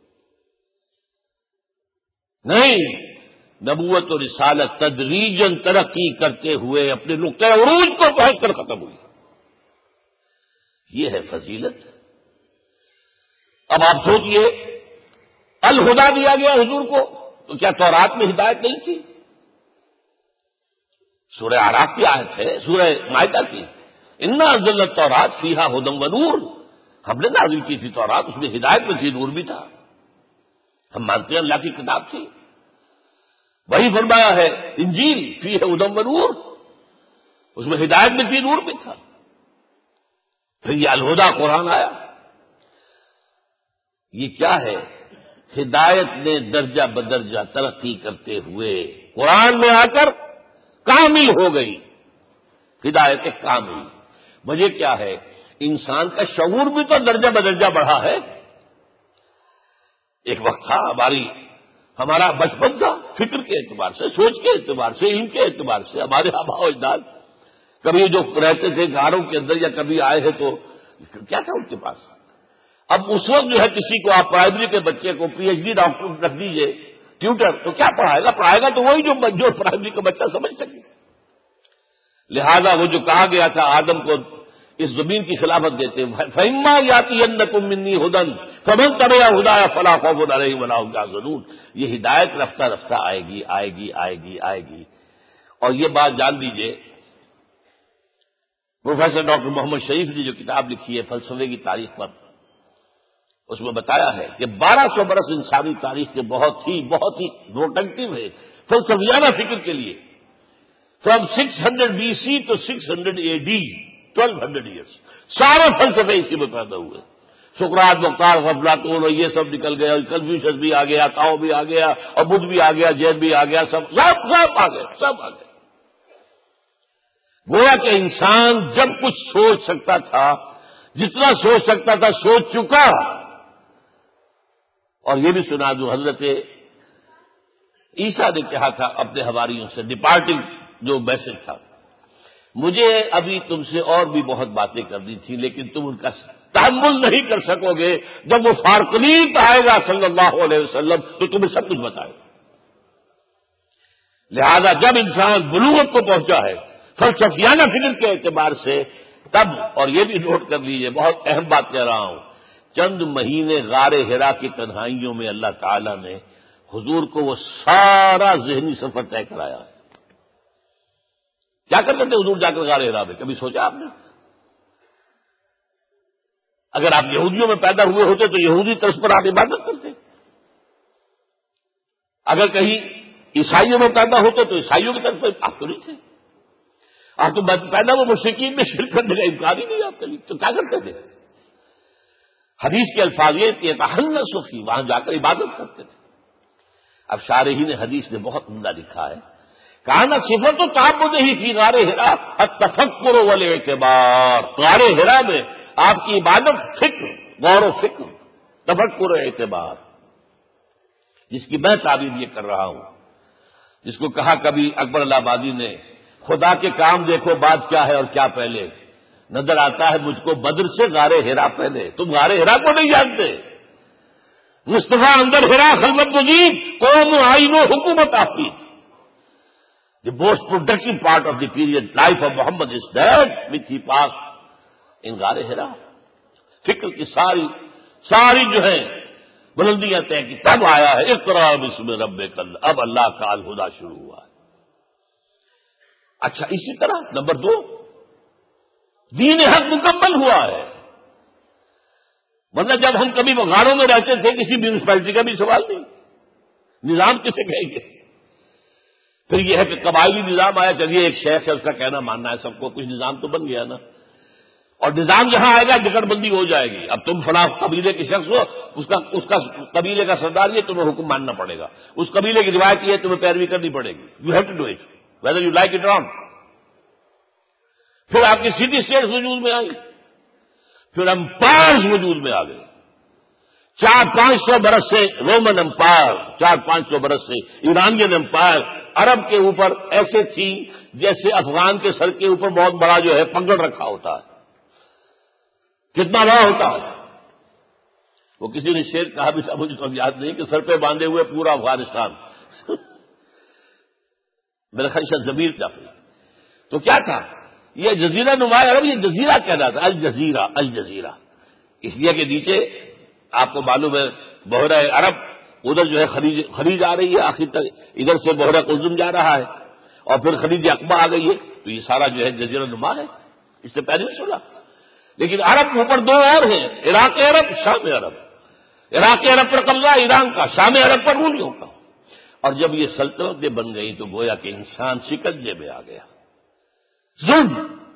نہیں، نبوت اور رسالت تدریجاً ترقی کرتے ہوئے اپنے نقطۂ عروج کو پہنچ کر ختم ہوئی۔ یہ ہے فضیلت۔ اب آپ سوچئے الہدا دیا گیا حضور کو، تو کیا تورات میں ہدایت نہیں تھی؟ سورہ اعراف کی آیت ہے، سورہ مائدہ کی، انا انزلنا التوراۃ فیہا ھدی ونور، ہم نے نازل کی تھی تورات، اس میں ہدایت میں تھی، نور بھی تھا۔ ہم مانتے ہیں اللہ کی کتاب تھی۔ وہی فرمایا ہے انجیل فیہا ھدی ونور، اس میں ہدایت بھی تھی، نور بھی تھا۔ پھر یہ الہدا قرآن آیا۔ یہ کیا ہے؟ ہدایت نے درجہ بدرجہ ترقی کرتے ہوئے قرآن میں آ کر کامل ہو گئی، ہدایت کامل۔ وجہ کیا ہے؟ انسان کا شعور بھی تو درجہ بدرجہ بڑھا ہے۔ ایک وقت تھا ہماری ہمارا بچپن تھا، فکر کے اعتبار سے، سوچ کے اعتبار سے، علم کے اعتبار سے، ہمارے آباء و اجداد کبھی جو رہتے تھے گھروں کے اندر یا کبھی آئے ہیں تو کیا تھا ان کے پاس؟ اب اس وقت جو ہے کسی کو آپ پرائمری کے بچے کو پی ایچ ڈی ڈاکٹر رکھ دیجئے ٹیوٹر، تو کیا پڑھائے گا؟ پڑھائے گا تو وہی جو جو پرائمری کا بچہ سمجھ سکے۔ لہذا وہ جو کہا گیا تھا آدم کو اس زمین کی خلافت دیتے، فَإِمَّا يَأْتِيَنَّكُم مِّنِّي هُدًى فَمَن تَبِعَ هُدَايَ فَلَا خَوْفٌ عَلَيْهِمْ وَلَا هُمْ يَحْزَنُونَ۔ یہ ہدایت رفتہ رفتہ آئے گی آئے گی آئے گی آئے گی۔ اور یہ بات جان لیجئے، پروفیسر ڈاکٹر محمد شریف نے جو کتاب لکھی ہے فلسفے کی تاریخ پر، اس میں بتایا ہے کہ بارہ سو برس انسانی تاریخ کے بہت ہی بہت ہی پروڈکٹیو ہے فلسفیانہ فکر کے لیے، from six hundred B C to six hundred A D, twelve hundred years, سارے فلسفے اسی میں پیدا ہوئے۔ سقراط، مختار، افلاطون اور یہ سب نکل گیا، کنفیوشس بھی آ گیا، تاؤ بھی آ گیا، اور بدھ بھی آ گیا، جین بھی آ گیا، سب سب سب آ گئے، سب آ گئے۔ گویا کہ انسان جب کچھ سوچ سکتا تھا، جتنا سوچ سکتا تھا سوچ چکا۔ اور یہ بھی سنا دوں، حضرت عیسیٰ نے کہا تھا اپنے حواریوں سے، ڈپارٹنگ جو میسج تھا، مجھے ابھی تم سے اور بھی بہت باتیں کرنی تھی لیکن تم ان کا تحمل نہیں کر سکو گے، جب وہ فارقلیت آئے گا صلی اللہ علیہ وسلم تو تمہیں سب کچھ بتائے گا۔ لہذا جب انسان بلوغت کو پہنچا ہے فلسفیانہ فکر کے اعتبار سے، تب، اور یہ بھی نوٹ کر لیجیے، بہت اہم بات کہہ رہا ہوں، چند مہینے غار حرا کی تنہائیوں میں اللہ تعالیٰ نے حضور کو وہ سارا ذہنی سفر طے کرایا ہے۔ کیا کرتے تھے حضور جا کر غار حرا میں؟ کبھی سوچا آپ نے؟ اگر آپ یہودیوں میں پیدا ہوئے ہوتے تو یہودی طرز پر آپ عبادت کرتے، اگر کہیں عیسائیوں میں پیدا ہوتے تو عیسائیوں کی طرف پر آپ تو نہیں تھے، آپ تو پیدا وہ مشرکین میں شرک کرنے کا امکان ہی نہیں آپ کے لیے، تو کیا کرتے تھے؟ حدیث کے الفاظ یہ کہ تحنث فی، وہاں جا کر عبادت کرتے تھے۔ اب شارحین حدیث نے بہت عمدہ لکھا ہے، کہنا صفت و تعبد ہی فی غار حرا التفکر والاعتبار، غار حرا میں آپ کی عبادت فکر، غور و فکر، تفکر و اعتبار، جس کی میں تعبیر یہ کر رہا ہوں، جس کو کہا کبھی اکبر اللہ آبادی نے، خدا کے کام دیکھو بعد کیا ہے اور کیا پہلے، نظر آتا ہے مجھ کو بدر سے غار حرا پہلے۔ تم غار حرا کو نہیں جانتے؟ مصطفیٰ اندر حرا خلوت گزید، قوم آئین و حکومت آفید۔ The most productive part of the period life of Muhammad is that which he passed in غار حرا۔ فکر کی ساری ساری جو ہے بلندیاں طے کی، تب آیا ہے اقرا بسم ربک، اب اللہ کا الہدا شروع ہوا ہے۔ اچھا، اسی طرح نمبر دو، دین حق مکمل ہوا ہے۔ ورنہ جب ہم کبھی غاروں میں رہتے تھے کسی میونسپلٹی کا بھی سوال نہیں، نظام کسے کہیں گے؟ پھر یہ ہے کہ قبائلی نظام آیا، چلیے ایک شیخ ہے اس کا کہنا ماننا ہے سب کو، کچھ نظام تو بن گیا نا، اور نظام جہاں آئے گا ڈکٹ بندی ہو جائے گی۔ اب تم فلاں قبیلے کے شخص ہو، اس کا اس کا قبیلے کا سردار یہ، تمہیں حکم ماننا پڑے گا، اس قبیلے کی روایت یہ تمہیں پیروی کرنی پڑے گی، you have to do it whether you like it or not. پھر آپ کی سٹی اسٹیٹس وجود میں آئی، پھر امپائرز وجود میں آ گئے، چار پانچ سو برس سے رومن امپائر، چار پانچ سو برس سے ایرانین امپائر عرب کے اوپر ایسے تھی جیسے افغان کے سر کے اوپر بہت بڑا جو ہے پگڑ رکھا ہوتا ہے، کتنا بڑا ہوتا ہے۔ وہ کسی نے شعر کہا بھی تھا، مجھے تو یاد نہیں، کہ سر پہ باندھے ہوئے پورا افغانستان میرا خیال ضمیر جعفری۔ تو کیا تھا یہ جزیرہ نما عرب یہ جزیرہ کہلاتا ہے، الجزیرہ الجزیرہ، اس لیے کہ نیچے آپ کو معلوم ہے بحیرہ عرب، ادھر جو ہے خلیج خلیج آ رہی ہے آخر تک، ادھر سے بحیرہ قلزم جا رہا ہے، اور پھر خلیج اقبا آ گئی ہے، تو یہ سارا جو ہے جزیرہ نما ہے، اس سے پہلے سنا۔ لیکن عرب اوپر دو اور ہیں، عراق عرب، شام عرب۔ عراق عرب پر قبضہ ایران کا، شام عرب پر رومیوں کا، اور جب یہ سلطنتیں بن گئی تو گویا کہ انسان شکنجے میں آ گیا۔ ظلم،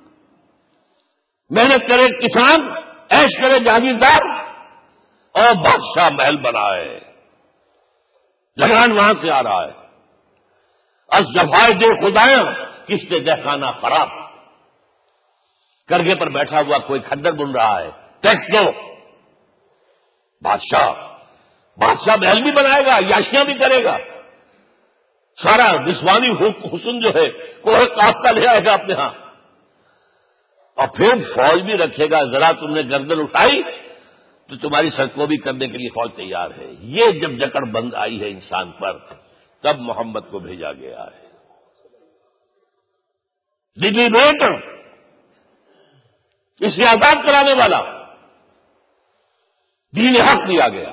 محنت کرے کسان، عیش کرے جاگیردار، اور بادشاہ محل بنائے، لگان وہاں سے آ رہا ہے۔ از جفائے دے خدایاں کشتے دہخانہ خراب، کرگے پر بیٹھا ہوا کوئی کھدر بن رہا ہے، ٹیکس دو۔ بادشاہ بادشاہ محل بھی بنائے گا، یاشیاں بھی کرے گا، سارا نسوانی حسن جو ہے کوہ کاف کا لے آئے گا اپنے ہاں، اور پھر فوج بھی رکھے گا، ذرا تم نے گردن اٹھائی تو تمہاری سرکوبی کرنے کے لیے فوج تیار ہے۔ یہ جب جکڑ بند آئی ہے انسان پر، تب محمد کو بھیجا گیا ہے۔ لیبریٹر، اسے آزاد کرانے والا، دین حق دیا گیا۔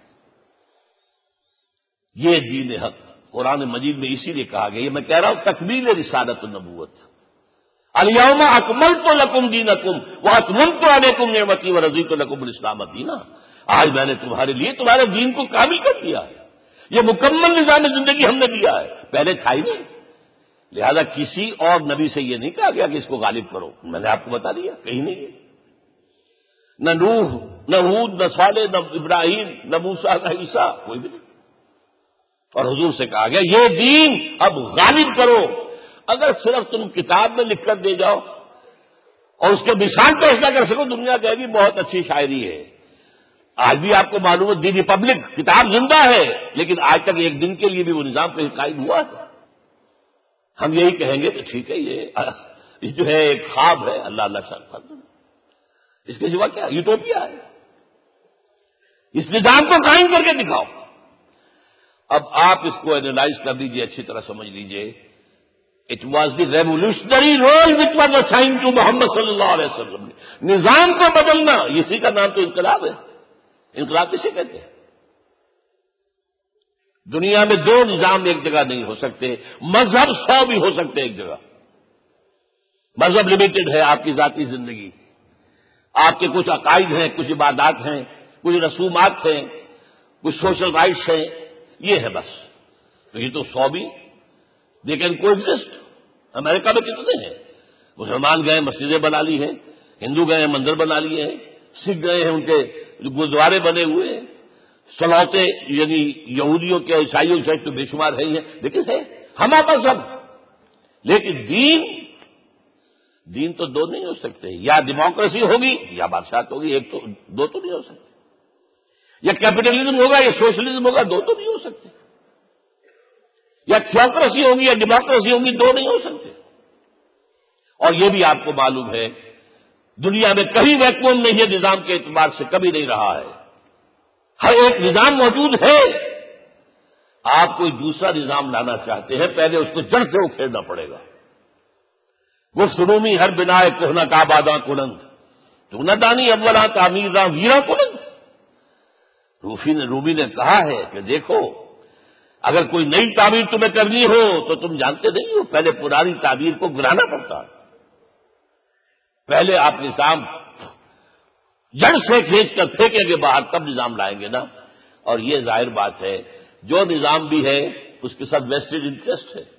یہ دین حق قرآن مجید میں اسی لیے کہا گیا، یہ میں کہہ رہا ہوں تکمیل رسالت النبوت۔ الیوم اکملت لکم دینکم واتممت علیکم نعمتی ورضیت لکم الاسلام دینا۔ آج میں نے تمہارے لیے تمہارے دین کو کامل کر دیا ہے، یہ مکمل نظام زندگی ہم نے دیا ہے، پہلے تھا ہی نہیں۔ لہذا کسی اور نبی سے یہ نہیں کہا گیا کہ اس کو غالب کرو، میں نے آپ کو بتا دیا کہیں نہیں ہے، نہ نوح نہ ہود نہ صالح نہ ابراہیم نہ موسیٰ نہ عیسیٰ، کوئی بھی نہیں۔ اور حضور سے کہا گیا یہ دین اب غالب کرو۔ اگر صرف تم کتاب میں لکھ کر دے جاؤ اور اس کے مثال پیش نہ کر سکو، دنیا کہے گی بہت اچھی شاعری ہے۔ آج بھی آپ کو معلوم ہے دی ریپبلک کتاب زندہ ہے، لیکن آج تک ایک دن کے لیے بھی وہ نظام کہیں قائم ہوا ہے؟ ہم یہی کہیں گے کہ ٹھیک ہے، یہ جو ہے ایک خواب ہے، اللہ اللہ شاء، اس کے سوا کیا یوٹوپیا ہے؟ اس نظام کو قائم کر کے دکھاؤ۔ اب آپ اس کو اینالائز کر لیجئے، اچھی طرح سمجھ لیجئے۔ It was the revolutionary role which was assigned to Muhammad صلی اللہ علیہ وسلم۔ نظام کو بدلنا، اسی کا نام تو انقلاب ہے۔ انقلاب کسے کہتے ہیں؟ دنیا میں دو نظام ایک جگہ نہیں ہو سکتے، مذہب سو بھی ہو سکتے ایک جگہ۔ مذہب لمیٹڈ ہے، آپ کی ذاتی زندگی، آپ کے کچھ عقائد ہیں، کچھ عبادات ہیں، کچھ رسومات ہیں، کچھ سوشل رائٹس ہیں، یہ ہے بس۔ تو یہ تو سو بھی دے کین کو ایگزسٹ۔ امریکہ میں کتنے ہیں؟ مسلمان گئے مسجدیں بنا لی ہیں، ہندو گئے ہیں مندر بنا لیے ہیں، سکھ گئے ہیں ان کے گرودوارے بنے ہوئے ہیں، سلوتے یعنی یہودیوں کے عیسائیوں سے تو بے شمار ہے ہی ہیں، لیکن ہے ہمارا سب۔ لیکن دین دین تو دو نہیں ہو سکتے، یا ڈیموکریسی ہوگی یا بادشاہت ہوگی، ایک تو دو تو نہیں ہو سکتے، یا کیپٹلزم ہوگا یا سوشلزم ہوگا، دو تو نہیں ہو سکتے، یا تھیوکریسی ہوگی یا ڈیموکریسی ہوگی، دو نہیں ہو سکتے۔ اور یہ بھی آپ کو معلوم ہے دنیا میں کہیں ویکوم نہیں ہے، نظام کے اعتبار سے کبھی نہیں رہا ہے، ہر ایک نظام موجود ہے۔ آپ کوئی دوسرا نظام لانا چاہتے ہیں، پہلے اس کو جڑ سے اکھیڑنا پڑے گا۔ گفت رومی ہر بنا کوہنا کا باداں کنند تو نہ دانی اولا تعمیر راں ویرا کنند۔ روفی نے رومی نے کہا ہے کہ دیکھو اگر کوئی نئی تعمیر تمہیں کرنی ہو تو تم جانتے نہیں ہو پہلے پرانی تعمیر کو گرانا پڑتا ہے، پہلے آپ نظام جڑ سے کھینچ کر پھینکیں گے باہر، تب نظام لائیں گے نا۔ اور یہ ظاہر بات ہے جو نظام بھی ہے اس کے ساتھ ویسٹڈ انٹرسٹ ہے،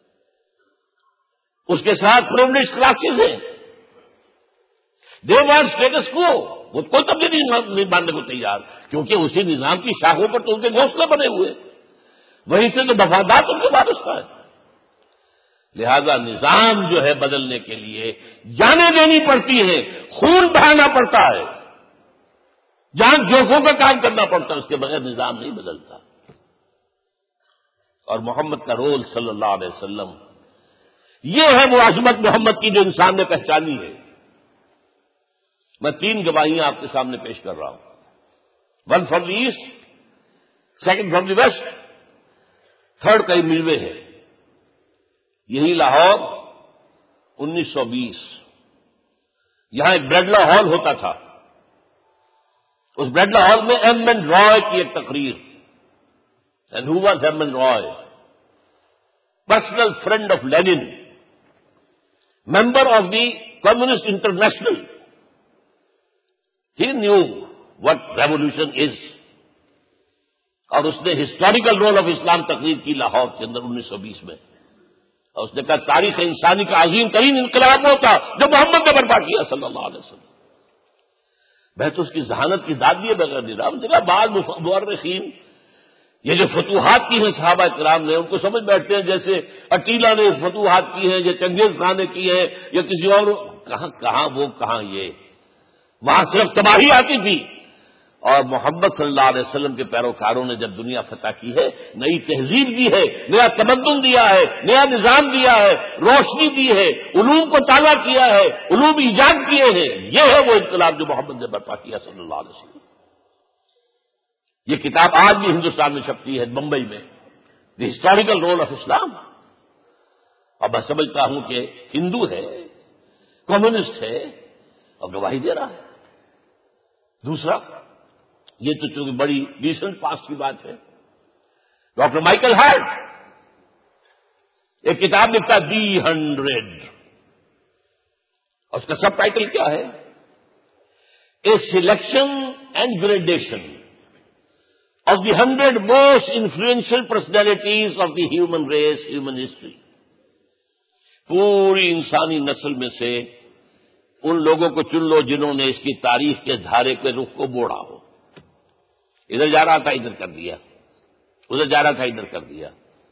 اس کے ساتھ پرولیٹس کلاسز ہیں، دے وانٹ اسٹیٹس کو، وہ کوئی تبدیلی نہیں ماننے کو تیار، کیونکہ اسی نظام کی شاخوں پر تو ان کے گھونسلے بنے ہوئے، وہیں سے تو مفادات ان کے وارث کا ہے۔ لہذا نظام جو ہے بدلنے کے لیے جانیں دینی پڑتی ہے، خون بہانا پڑتا ہے، جان جوکھوں کا کام کرنا پڑتا ہے، اس کے بغیر نظام نہیں بدلتا۔ اور محمد کا رول صلی اللہ علیہ وسلم، یہ ہے وہ عظمت محمد کی جو انسان نے پہچانی ہے۔ میں تین گواہیاں آپ کے سامنے پیش کر رہا ہوں، one from the east, second from the west, third کئی ملوے ہے۔ یہی لاہور انیس سو بیس یہاں ایک بریڈلا ہال ہوتا تھا، اس بریڈلا ہال میں ایم این رائے کی ایک تقریر. And who was M N Roy? Personal friend of Lenin, member of the Communist International. He knew what revolution is. اور اس نے ہسٹوریکل رول آف اسلام تقریر کی لاہور کے اندر انیس سو بیس میں. اور اس نے کہا تاریخ انسانی کا عظیم ترین انقلاب وہ تھا جو محمد نے برپا کیا صلی اللہ علیہ وسلم. میں تو اس کی ذہانت کی داد دیے بغیر نہیں رہا. دیکھا بعض مورخین یہ جو فتوحات کی ہیں صحابہ کرام نے، ان کو سمجھ بیٹھتے ہیں جیسے اٹیلا نے فتوحات کی ہیں یا چنگیز خان نے کی ہے یا کسی اور. کہاں کہاں وہ کہاں یہ. وہاں صرف تباہی آتی تھی. اور محمد صلی اللہ علیہ وسلم کے پیروکاروں نے جب دنیا فتح کی ہے، نئی تہذیب دی ہے، نیا تمدن دیا ہے، نیا نظام دیا ہے، روشنی دی ہے، علوم کو تازہ کیا ہے، علوم ایجاد کیے ہیں. یہ ہے وہ انقلاب جو محمد نے برپا کیا صلی اللہ علیہ وسلم. یہ کتاب آج بھی ہندوستان میں چھپتی ہے بمبئی میں، the historical role of Islam. اور میں سمجھتا ہوں کہ ہندو ہے، کمیونسٹ ہے اور گواہی دے رہا ہے. دوسرا، یہ تو چونکہ بڑی ریسنٹ پاسٹ کی بات ہے، ڈاکٹر مائیکل ہارٹ ایک کتاب لکھتا دی ہنڈریڈ، اور اس کا سب ٹائٹل کیا ہے؟ A selection and gradation of the hundred most influential personalities of the human race, human history. پوری انسانی نسل میں سے ان لوگوں کو چن لو جنہوں نے اس کی تاریخ کے دھارے کے رخ کو موڑا ہو. ادھر جا رہا تھا ادھر کر دیا، ادھر جا رہا تھا ادھر کر دیا.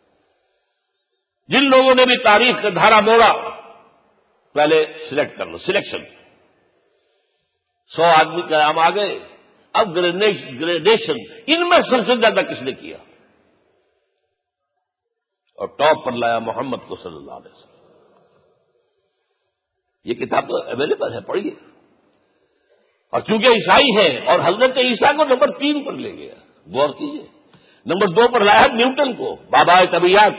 جن لوگوں نے بھی تاریخ کا دھارا موڑا پہلے سلیکٹ کر لو. سلیکشن، سو آدمی کا ہم آ گئے. اب گریڈیشن، ان میں سب سے زیادہ کس نے کیا؟ اور ٹاپ پر لایا محمد کو صلی اللہ علیہ وسلم. یہ کتاب تو اویلیبل ہے، پڑھیے. اور چونکہ عیسائی ہے اور حضرت عیسیٰ کو نمبر تین پر لے گیا، غور کیجیے. نمبر دو پر لایا نیوٹن کو، بابائے طبیعت.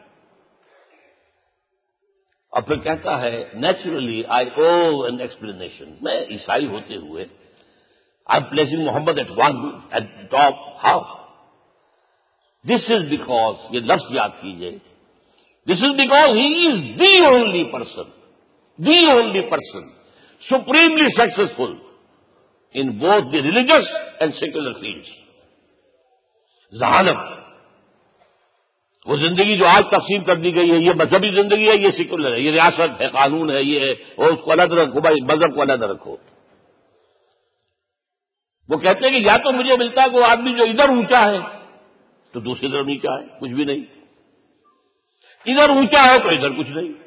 اور پھر کہتا ہے naturally I owe an explanation. میں عیسائی ہوتے ہوئے I am placing Muhammad at one at top. How? This is because, یہ لفظ یاد کیجیے، this is because he is the only person, the only person supremely successful in both the religious and secular fields. ذہانت، وہ زندگی جو آج تقسیم کر دی گئی ہے، یہ مذہبی زندگی ہے، یہ سیکولر ہے، یہ ریاست ہے، قانون ہے، یہ ہے، اور اس کو الگ رکھو بھائی، مذہب کو الگ رکھو. وہ کہتے ہیں کہ یا تو مجھے ملتا ہے کہ وہ آدمی جو ادھر اونچا ہے تو دوسری طرف نیچا ہے، کچھ بھی نہیں. ادھر اونچا ہے تو ادھر کچھ نہیں.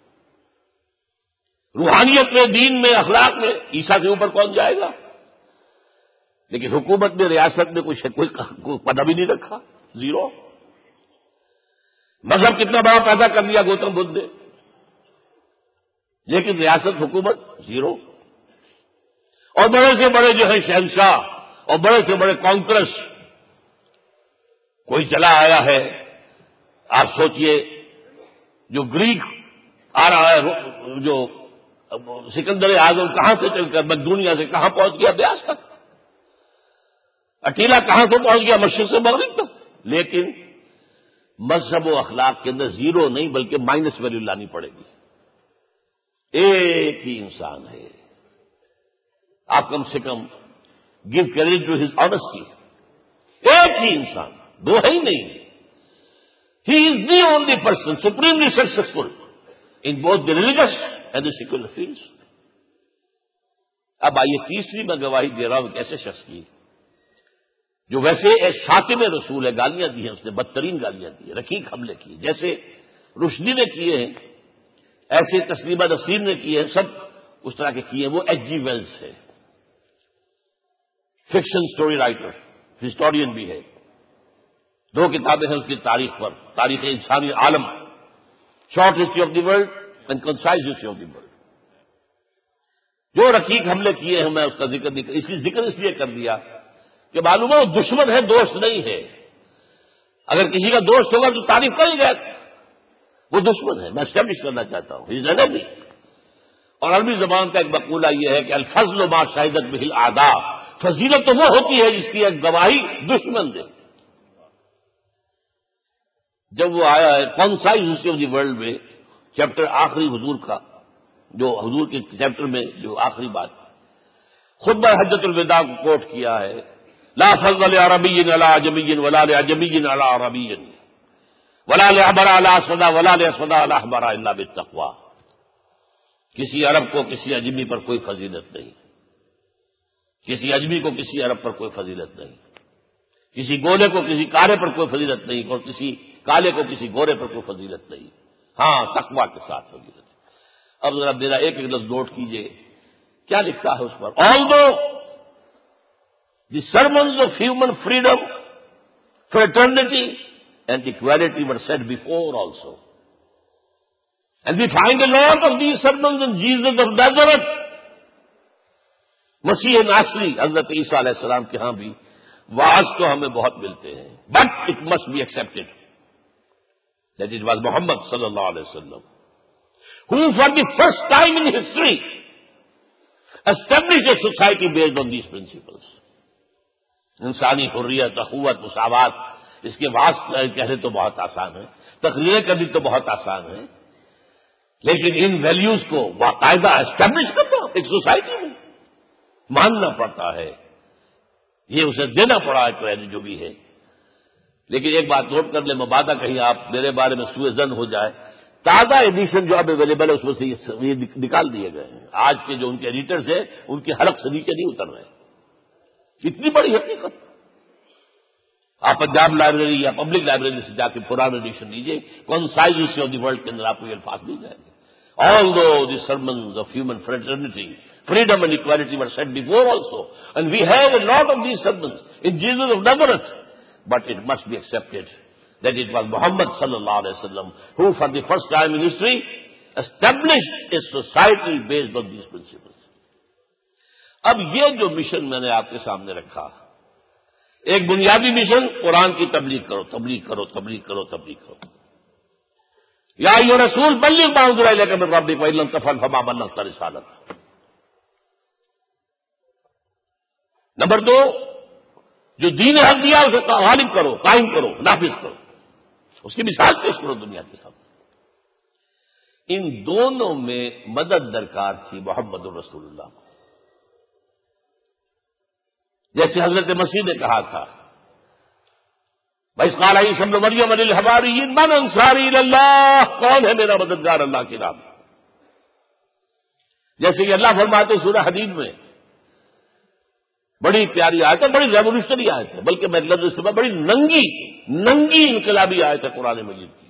روحانیت میں، دین میں، اخلاق میں عیسیٰ سے اوپر کون جائے گا؟ لیکن حکومت میں، ریاست میں کوئی کوئی پدہ بھی نہیں رکھا، زیرو. مذہب کتنا بڑا پیدا کر لیا گوتم بدھ نے، لیکن ریاست، حکومت زیرو. اور بڑے سے بڑے جو ہے شہنشاہ اور بڑے سے بڑے کانکرس کوئی چلا آیا ہے. آپ سوچئے جو گریک آ رہا ہے، جو سکندر اعظم کہاں سے چل کر دنیا سے کہاں پہنچ گیا؟ بیاس تک. اٹیلا کہاں سے پہنچ گیا؟ مشرق سے مغرب تک. لیکن مذہب و اخلاق کے اندر زیرو نہیں بلکہ مائنس ویلیو لانی پڑے گی. ایک ہی انسان ہے. آپ کم سے کم give credit to his honesty. ایک ہی انسان، دو ہے ہی نہیں. He is the only person supremely successful in both the religious and the secular fields. اب آئیے تیسری میں گواہی دے رہا ہوں ایک ایسے شخص کی جو ویسے ایک شاتم رسول ہے. گالیاں دی ہیں اس نے، بدترین گالیاں دی ہیں، رقیق حملے کیے، جیسے رشدی نے کیے ہیں ایسے تسلیمہ نسرین نے کیے ہیں، سب اس طرح کے کیے ہیں. وہ ایچ جی ویلز ہے، فکشن سٹوری رائٹر، ہسٹورین بھی ہے. دو کتابیں ہیں اس کی تاریخ پر، تاریخ انسانی عالم، short history of the world and concise history of the world. جو رقیق حملے کیے ہیں میں اس کا ذکر نہیں، اس لیے ذکر اس لیے کر دیا کہ معلوم ہے وہ دشمن ہے، دوست نہیں ہے. اگر کسی کا دوست ہوگا تو تعریف کر ہی گیا. وہ دشمن ہے، میں اسٹیبلش کرنا چاہتا ہوں. As enemy. اور عربی زبان کا ایک مقولہ یہ ہے کہ الفضل ما شہدت بہ الاعداء، فضیلت تو وہ ہوتی ہے جس کی ایک گواہی دشمن دے۔ جب وہ آیا ہے concise history of the world میں چیپٹر آخری حضور کا، جو حضور کے چیپٹر میں جو آخری بات خطبہ حجۃ الوداع کو کوٹ کیا ہے، لا فضل لعربی علی عجمی ولا لعجمی علی عربی ولا لأحمر علی اسود ولا لأسود علی احمر الا بالتقوی، کسی عرب کو کسی اجمی پر کوئی فضیلت نہیں، کسی اجمی کو کسی عرب پر کوئی فضیلت نہیں، کسی گولے کو کسی کالے پر کوئی فضیلت نہیں، اور کسی کالے کو کسی گورے پر کوئی فضیلت نہیں، ہاں تقوی کے ساتھ فضیلت۔ اب ذرا میرا ایک ایک لفظ نوٹ کیجئے، کیا لکھا ہے اس پر؟ Although the sermons of human freedom, fraternity and equality were said before also, and we find a lot of these sermons in Jesus of Nazareth, مسیح ناصری حضرت عیسیٰ علیہ السلام کے ہاں بھی واعظ تو ہمیں بہت ملتے ہیں، but it must be accepted that it was Muhammad sallallahu alayhi wa sallam who for the first time in history established a society based on these principles. انسانی حریت، اخوت، مساوات، اس کے واسطے کہنے تو بہت آسان ہے، تقریریں کرنی تو بہت آسان ہے، لیکن ان ویلیوز کو باقاعدہ اسٹیبلش کرنا ایک سوسائٹی میں ماننا پڑتا ہے، یہ اسے دینا پڑا ہے کریڈٹ جو بھی ہے۔ لیکن ایک بات نوٹ کر لیں، مبادہ کہیں آپ میرے بارے میں سوء ظن ہو جائے، تازہ ایڈیشن جو اب اویلیبل ہے اس میں سے یہ نکال دیے گئے ہیں، آج کے جو ان کے ایڈیٹرز ہیں ان کے حلق سے نیچے نہیں اتر رہے، اتنی بڑی حقیقت۔ آپ پنجاب لائبریری یا پبلک لائبریری سے جا کے پرانا ایڈیشن لیجیے، concise history of the world کے اندر آپ کو یہ الفاظ مل جائیں گے۔ Although the sermons of human fraternity, freedom and equality were said before also, and we have a lot of these sermons in Jesus of Nazareth, but it must be accepted that it was Muhammad sallallahu alaihi wasallam who for the first time in history established a society based on these principles. اب یہ جو mission میں نے آپ کے سامنے رکھا، ایک بنیادی مشن قرآن کی تبلیغ کرو تبلیغ کرو تبلیغ کرو تبلیغ کرو، یا ایھا رسول بلغ ما انزل الیک من ربک وان لم تفعل فما بلغت رسالتہ۔ نمبر دو، جو دین حق دیا اسے غالب کرو، قائم کرو، نافذ کرو، اس کی مثال پیش کرو دنیا کے سامنے۔ ان دونوں میں مدد درکار تھی محمد الرسول اللہ کو، جیسے حضرت مسیح نے کہا تھا وَإِذْ قَالَ عِيسَى ابْنُ مَرْيَمَ لِلْحَوَارِيِّينَ مَنْ أَنصَارِي إِلَى اللَّهِ، کون ہے میرا مددگار اللہ کی راہ میں؟ جیسے کہ اللہ فرماتے سورہ حدید میں، بڑی پیاری آیت ہے، بڑی ریولیوشنری آیت ہے، بلکہ میں لفظ استعمال بڑی ننگی ننگی انقلابی آیت ہے قرآن مجید کی۔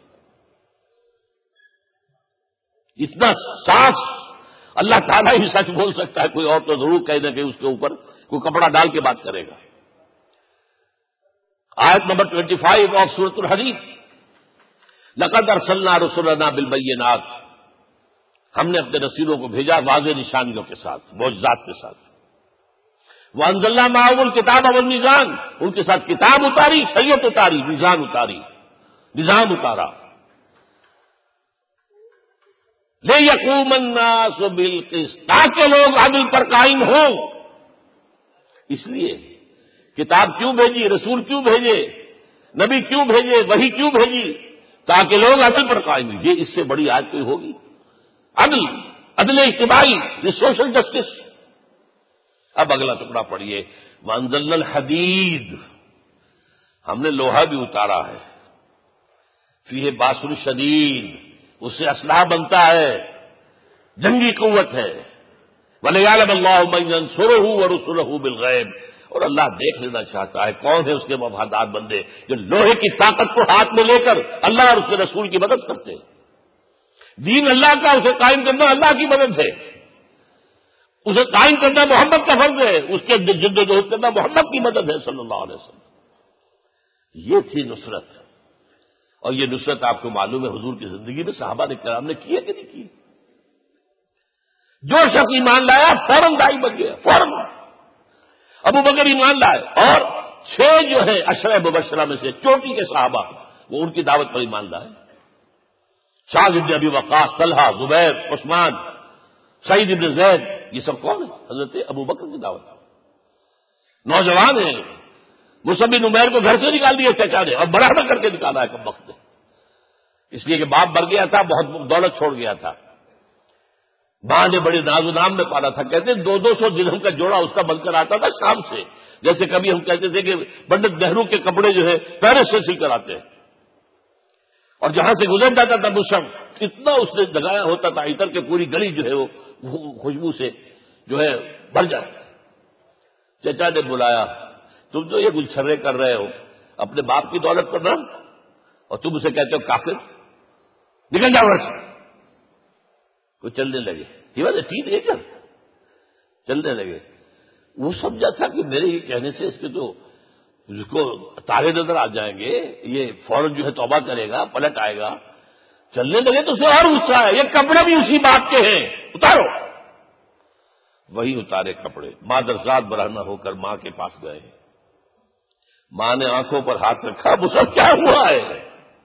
اتنا صاف اللہ تعالیٰ ہی سچ بول سکتا ہے، کوئی اور تو ضرور کہیں نہ کہ اس کے اوپر کوئی کپڑا ڈال کے بات کرے گا۔ آیت نمبر پچیس آف سورۃ الحدید، لقد ارسلنا رسلنا بالبینات، ہم نے اپنے رسولوں کو بھیجا واضح نشانیوں کے ساتھ، معجزات کے ساتھ۔ وانزلنا معهم الکتاب والمیزان، ان کے ساتھ کتاب اتاری، شریعت اتاری، میزان اتاری، نظام اتارا۔ لیقوم الناس بالقسط، تاکہ لوگ عدل پر قائم ہوں۔ اس لیے کتاب کیوں بھیجی، رسول کیوں بھیجے، نبی کیوں بھیجے، وحی کیوں بھیجی؟ تاکہ لوگ عدل پر قائم ہوں۔ یہ اس سے بڑی آیت کوئی ہوگی؟ عدل، عدل اجتماعی، یہ سوشل جسٹس۔ اب اگلا ٹکڑا پڑھیے، وانزلنا الحدید، ہم نے لوہا بھی اتارا ہے، فیہ باس شدید، اس سے اسلحہ بنتا ہے، جنگی قوت ہے۔ وَلِيَعْلَمَ اللَّهُ مَن يَنصُرُهُ وَرُسُلَهُ بِالْغَيْبِ، اور اللہ دیکھ لینا چاہتا ہے کون ہے اس کے وفادار بندے جو لوہے کی طاقت کو ہاتھ میں لے کر اللہ اور اس کے رسول کی مدد کرتے ہیں۔ دین اللہ کا، اسے قائم کرنا اللہ کی مدد ہے، اسے قائم کرنا محمد کا فرض ہے، اس کے جد و جہد کرنا محمد کی مدد ہے صلی اللہ علیہ وسلم۔ یہ تھی نصرت، اور یہ نصرت آپ کو معلوم ہے حضور کی زندگی میں صحابہ نے کرام نے کی ہے کہ نہیں کی؟ جو شخص ایمان لایا فوراً داعی بن گیا، فوراً۔ ابو بکر ایمان لائے، اور چھ جو ہے عشرہ مبشرہ میں سے چوٹی کے صحابہ وہ ان کی دعوت پر ایمان لائے، سعد بن ابی وقاص، طلحہ، زبیر، عثمان، سعید ابن زید، یہ سب کون ہے؟ حضرت ابو بکر کی دعوت، نوجوان ہیں. مصعب بن عمیر کو گھر سے نکال دیا چچا نے، اور بڑا کر کے نکالا ہے کم وقت نے، اس لیے کہ باپ مر گیا تھا، بہت دولت چھوڑ گیا تھا، ماں نے بڑے ناز و نام میں پالا تھا. کہتے ہیں دو دو سو درہم کا جوڑا اس کا بن کر آتا تھا شام سے، جیسے کبھی ہم کہتے تھے کہ پنڈت نہرو کے کپڑے جو ہے پیرس سے سل کر آتے ہیں. اور جہاں سے گزر جاتا تھا مصعب، اتنا اس نے لگایا ہوتا تھا عطر کے پوری گلی جو ہے وہ خوشبو سے جو ہے بھر جاتی. چچا نے بلایا، تم تو یہ گلچھرے کر رہے ہو اپنے باپ کی دولت پر نہ، اور تم اسے کہتے ہو کافر، نکل جاؤ گھر سے. وہ چلنے لگے، یہ بات ٹھیک ہے کیا؟ چلنے لگے. وہ سمجھا تھا کہ میرے یہ کہنے سے اس کے تو اس کو تارے نظر آ جائیں گے، یہ فوراً جو ہے توبہ کرے گا، پلٹ آئے گا. چلنے لگے تو اسے اور غصہ ہے، یہ کپڑے بھی اسی باپ کے ہیں، اتارو. وہی اتارے کپڑے، مادرزاد برہنہ ہو کر ماں کے پاس گئے. ماں نے آنکھوں پر ہاتھ رکھا، مصعب کیا ہوا ہے؟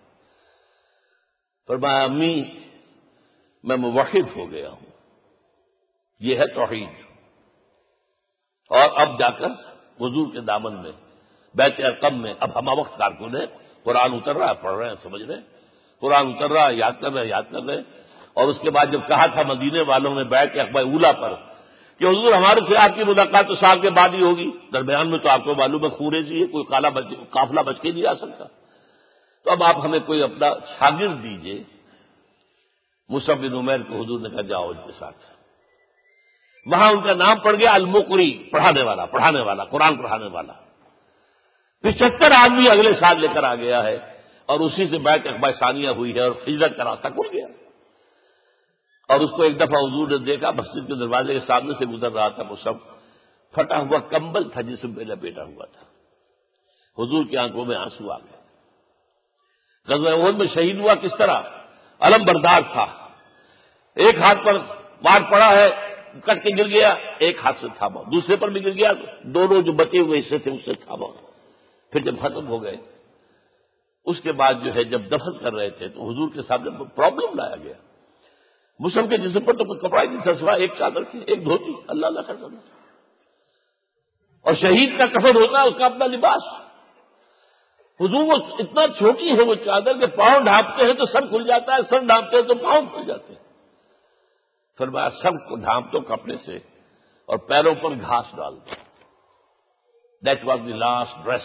فرمایا امی میں موحد ہو گیا ہوں، یہ ہے توحید. اور اب جا کر حضور کے دامن میں بیت ارقم میں اب ہمہ وقت کارکن ہے، قرآن اتر رہا ہے، پڑھ رہے ہیں، سمجھ رہے ہیں، قرآن اتر رہا ہے، یاد کر رہے ہیں، یاد کر رہے ہیں. اور اس کے بعد جب کہا تھا مدینے والوں نے بیت اقبہ اولا پر کہ حضور ہمارے سے آپ کی ملاقات تو سال کے بعد ہی ہوگی، درمیان میں تو آپ کو معلوم ہے خورے سی ہے، کوئی کالا بچ قافلہ بچ کے نہیں آ سکتا، تو اب آپ ہمیں کوئی اپنا شاگرد دیجیے. مصعب بن عمیر کو حضور نے کہا جاؤ ان کے ساتھ. وہاں ان کا نام پڑ گیا المقری، پڑھانے والا، پڑھانے والا، قرآن پڑھانے والا. پچہتر آدمی اگلے سال لے کر آ گیا ہے، اور اسی سے بیعت عقبہ ثانیہ ہوئی ہے، اور ہجرت کا راستہ کھل گیا. اور اس کو ایک دفعہ حضور نے دیکھا، مسجد کے دروازے کے سامنے سے گزر رہا تھا مصعب، پھٹا ہوا کمبل تھا جسم پہ لپیٹا ہوا تھا. حضور کی آنکھوں میں آنسو آ گئے. غزوہ احد میں شہید ہوا کس طرح؟ علم بردار تھا، ایک ہاتھ پر مار پڑا ہے، کٹ کے گر گیا، ایک ہاتھ سے تھاما، دوسرے پر بھی گر گیا، دونوں جو بچے ہوئے حصے تھے اس سے تھاما. پھر جب ختم ہو گئے اس کے بعد جو ہے جب دفن کر رہے تھے تو حضور کے سامنے پرابلم لایا گیا. مصعب کے جسم پر تو کوئی کپڑا ہی نہیں تھا سوائے ایک چادر کی، ایک دھوتی، اللہ اللہ کا سمجھ. اور شہید کا کفن ہوتا ہے اس کا اپنا لباس. حضور وہ اتنا چھوٹی ہے وہ چادر کہ پاؤں ڈھانپتے ہیں تو سر کھل جاتا ہے، سر ڈھانپتے ہیں تو پاؤں کھل جاتے ہیں. فرمایا سب کو ڈھانپ دو کپڑے سے اور پیروں پر گھاس ڈال دو. That was the last dress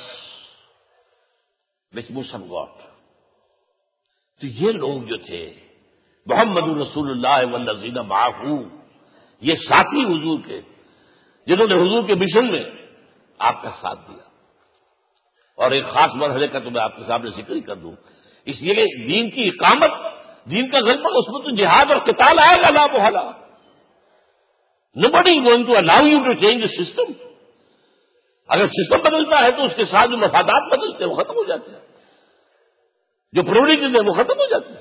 which Musab got. تو یہ لوگ جو تھے محمد رسول اللہ والذین معہ، یہ ساتھی حضور کے جنہوں نے حضور کے مشن میں آپ کا ساتھ دیا. اور ایک خاص مرحلے کا تو میں آپ کے سامنے ذکر ہی کر دوں، اس لیے کہ دین کی اقامت، دین کا غلبہ، اس میں تو جہاد اور قتال آئے گا لا محالہ. nobody is going to allow you to change the system. اگر سسٹم بدلتا ہے تو اس کے ساتھ جو مفادات بدلتے ہیں وہ ختم ہو جاتے ہیں، جو پرورٹیز ہیں وہ ختم ہو جاتے ہیں.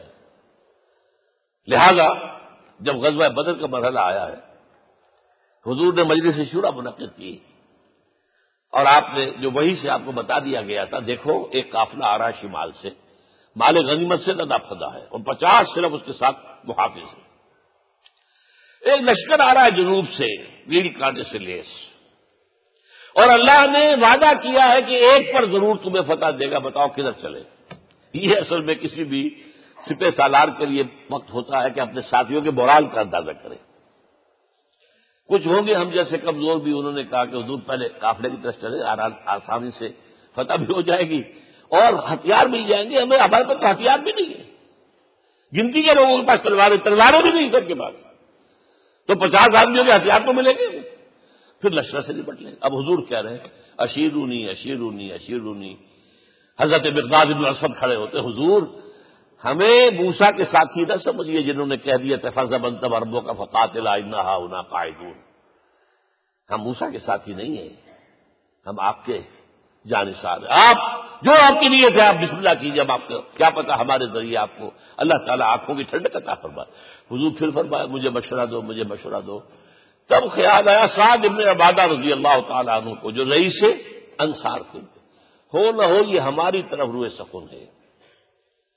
لہذا جب غزوہ بدر کا مرحلہ آیا ہے، حضور نے مجلس شورا منعقد کی، اور آپ نے جو وہی سے آپ کو بتا دیا گیا تھا، دیکھو ایک قافلہ آ رہا ہے شمال سے، مال غنیمت سے لدا پھدا ہے، اور پچاس صرف اس کے ساتھ محافظ ہیں. ایک لشکر آ رہا ہے جنوب سے، بیڑی کانٹے سے لیس، اور اللہ نے وعدہ کیا ہے کہ ایک پر ضرور تمہیں فتح دے گا، بتاؤ کدھر چلے. یہ اصل میں کسی بھی سپہ سالار کے لیے وقت ہوتا ہے کہ اپنے ساتھیوں کے مورال کا اندازہ کرے. کچھ ہوں گے ہم جیسے کمزور بھی، انہوں نے کہا کہ حضور پہلے قافلے کی طرف چلے، آسانی سے فتح بھی ہو جائے گی اور ہتھیار مل جائیں گے ہمیں. ہمارے پاس تو ہتھیار بھی نہیں ہے، گنتی کے لوگوں کے پاس تلواریں تلواریں بھی نہیں سب کے پاس، تو پچاس آدمیوں کے ہتھیار تو ملیں گے، پھر لشکر سے نپٹ لیں. اب حضور کہہ رہے ہیں اشیرونی اشیرونی اشیرونی. حضرت مقداد بن اسود کھڑے ہوتے، حضور ہمیں موسیٰ کے ساتھی نہ سمجھیے جنہوں نے کہہ دیا تفضل انت وربوں کا فقاتل انھا ہنا قاعدون. ہم موسیٰ کے ساتھی نہیں ہیں، ہم آپ کے جانثار ہیں. آپ جو آپ کی نیت ہے آپ بسم اللہ کیجیے، اب آپ کو کیا پتا ہمارے ذریعے آپ کو اللہ تعالیٰ آنکھوں کی ٹھنڈک عطا فرمائے. حضور پھر فرمایا مجھے مشورہ دو، مجھے مشورہ دو. تب خیال آیا سعد ابن عبادہ رضی اللہ تعالیٰ عنہ کو، جو رئیس انصار تھے، ہو نہ ہو یہ ہماری طرف روئے سکون ہے،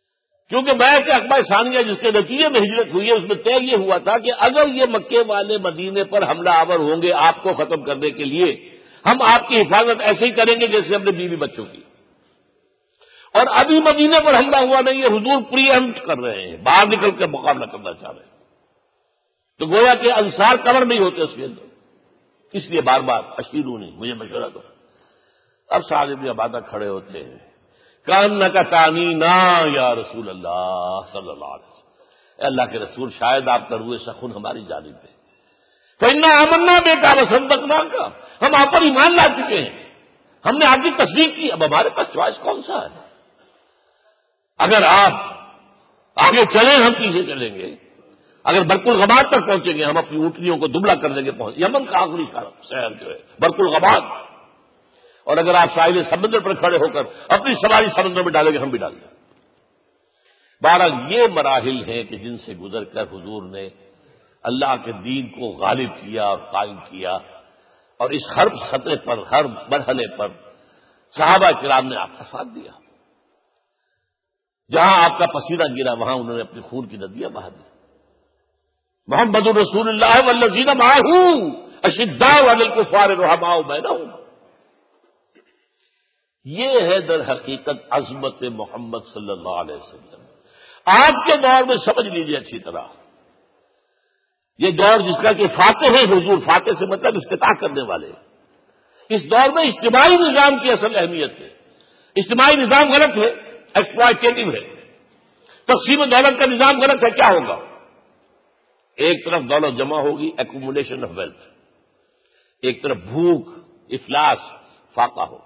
کیونکہ بیعت عقبہ ثانیہ جس کے نتیجے میں ہجرت ہوئی ہے اس میں طے یہ ہوا تھا کہ اگر یہ مکے والے مدینے پر حملہ آور ہوں گے آپ کو ختم کرنے کے لیے، ہم آپ کی حفاظت ایسے ہی کریں گے جیسے اپنے بیوی بچوں کی۔ اور ابھی مدینے پر حملہ ہوا نہیں ہے، حضور پری ایمپٹ کر رہے ہیں، باہر نکل کے مقابلہ کرنا چاہ رہے ہیں، تو گویا کہ انصار کور نہیں ہوتے اس کے اندر، اس لیے بار بار اشیرو نہیں، مجھے مشورہ دو۔ اب سارے بھی عبادہ کھڑے ہوتے ہیں، کان کا تانی نا یا رسول اللہ صلی اللہ علیہ وسلم، اے اللہ کے رسول شاید آپ کا روئے سخن ہماری جانب ہے، فإنا آمنا بک وصدقناک، ہم آپ پر ایمان لا چکے ہیں، ہم نے آپ کی تصدیق کی، اب ہمارے پاس چوائس کون سا ہے؟ اگر آپ آگے چلیں ہم پیچھے چلیں گے، اگر برق الغبار تک پہنچیں گے ہم اپنی اونٹنیوں کو دبلا کر دیں گے، پہنچ یمن کا آخری شہر جو ہے برق الغبار، اور اگر آپ ساحل سمندر پر کھڑے ہو کر اپنی سواری سمندر میں ڈالیں گے ہم بھی ڈال دیں۔ بہرحال یہ مراحل ہیں کہ جن سے گزر کر حضور نے اللہ کے دین کو غالب کیا اور قائم کیا، اور اس ہر خطرے پر، ہر مرحلے پر صحابہ کرام نے آپ کا ساتھ دیا، جہاں آپ کا پسینہ گرا وہاں انہوں نے اپنی خون کی ندیاں بہا دی۔ محمد رسول اللہ والذین معہ اشداء علی الکفار رحماء بینہم، یہ ہے در حقیقت عظمت محمد صلی اللہ علیہ وسلم۔ آج کے دور میں سمجھ لیجیے اچھی طرح، یہ دور جس کا کہ فاتح ہے حضور، فاتح سے مطلب افتتاح کرنے والے، اس دور میں اجتماعی نظام کی اصل اہمیت ہے۔ اجتماعی نظام غلط ہے، ایکسپلائٹیٹو ہے، تقسیم دولت کا نظام غلط ہے، کیا ہوگا؟ ایک طرف دولت جمع ہوگی، ایکومولیشن آف ویلتھ، ایک طرف بھوک، افلاس، فاقہ ہوگا۔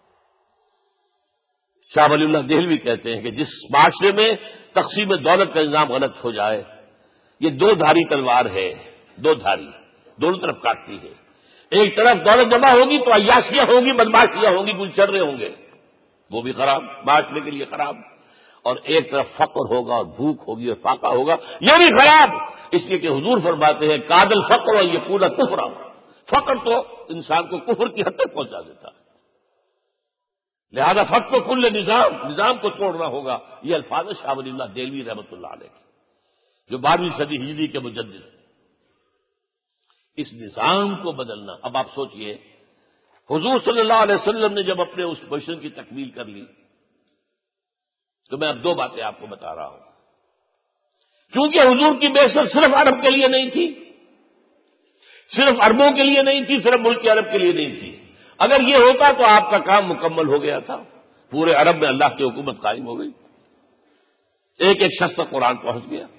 شاہ ولی اللہ دہلوی کہتے ہیں کہ جس معاشرے میں تقسیم دولت کا نظام غلط ہو جائے، یہ دو دھاری تلوار ہے، دو دھاری دونوں طرف کاٹتی ہے۔ ایک طرف دولت جمع ہوگی تو عیاشیاں ہوں گی، بدماشیاں ہوں گی، گلچرے ہوں گے، وہ بھی خراب، معاشرے کے لیے خراب، اور ایک طرف فقر ہوگا اور بھوک ہوگی اور فاقہ ہوگا، یہ بھی خراب۔ اس لیے کہ حضور فرماتے ہیں کادل فقر اور یہ پورا کفر، فقر تو انسان کو کفر کی حد تک پہنچا دیتا ہے، لہذا فقر کو کل نظام نظام کو توڑنا ہوگا۔ یہ الفاظ شاہ ولی اللہ دہلوی رحمۃ اللہ علیہ کے، جو بارہویں صدی ہجری کے مجدد ہیں۔ اس نظام کو بدلنا، اب آپ سوچئے حضور صلی اللہ علیہ وسلم نے جب اپنے اس مشن کی تکمیل کر لی، تو میں اب دو باتیں آپ کو بتا رہا ہوں، کیونکہ حضور کی بعثت صرف عرب کے لیے نہیں تھی، صرف عربوں کے لیے نہیں تھی، صرف ملک عرب کے لیے نہیں تھی۔ اگر یہ ہوتا تو آپ کا کام مکمل ہو گیا تھا، پورے عرب میں اللہ کی حکومت قائم ہو گئی، ایک ایک شخص تک قرآن پہنچ گیا۔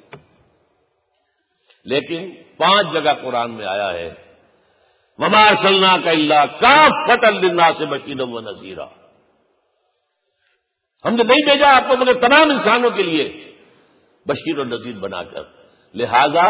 لیکن پانچ جگہ قرآن میں آیا ہے وما ارسلناک الا کافۃ للناس بشیرا ونذیرا، ہم نے نہیں بھیجا آپ کو مگر تمام انسانوں کے لیے بشیر اور نذیر بنا کر، لہذا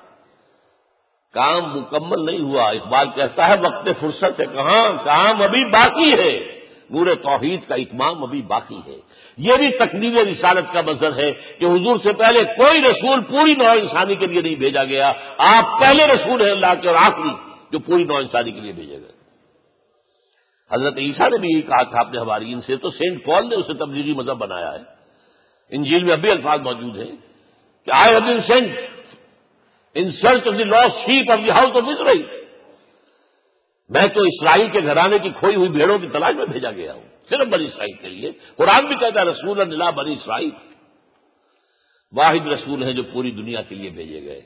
کام مکمل نہیں ہوا۔ اقبال کہتا ہے وقت فرصت ہے کہاں، کام ابھی باقی ہے، پورے توحید کا اتمام ابھی باقی ہے۔ یہ بھی تکمیل رسالت کا مظہر ہے کہ حضور سے پہلے کوئی رسول پوری نوع انسانی کے لیے نہیں بھیجا گیا، آپ پہلے رسول ہیں اللہ کے اور آخری جو پوری نوع انسانی کے لیے بھیجے گئے۔ حضرت عیسیٰ نے بھی یہی کہا تھا اپنے حواریین سے، تو سینٹ پال نے اسے تبلیغی مذہب بنایا ہے، انجیل میں ابھی الفاظ موجود ہیں کہ I have been sent in search of the lost sheep of the house of Israel, میں تو اسرائیل کے گھرانے کی کھوئی ہوئی بھیڑوں کی تلاش میں بھیجا گیا ہوں، صرف بنی اسرائیل کے لیے۔ قرآن بھی کہتا ہے رسول اللہ بنی اسرائیل، واحد رسول ہیں جو پوری دنیا کے لیے بھیجے گئے۔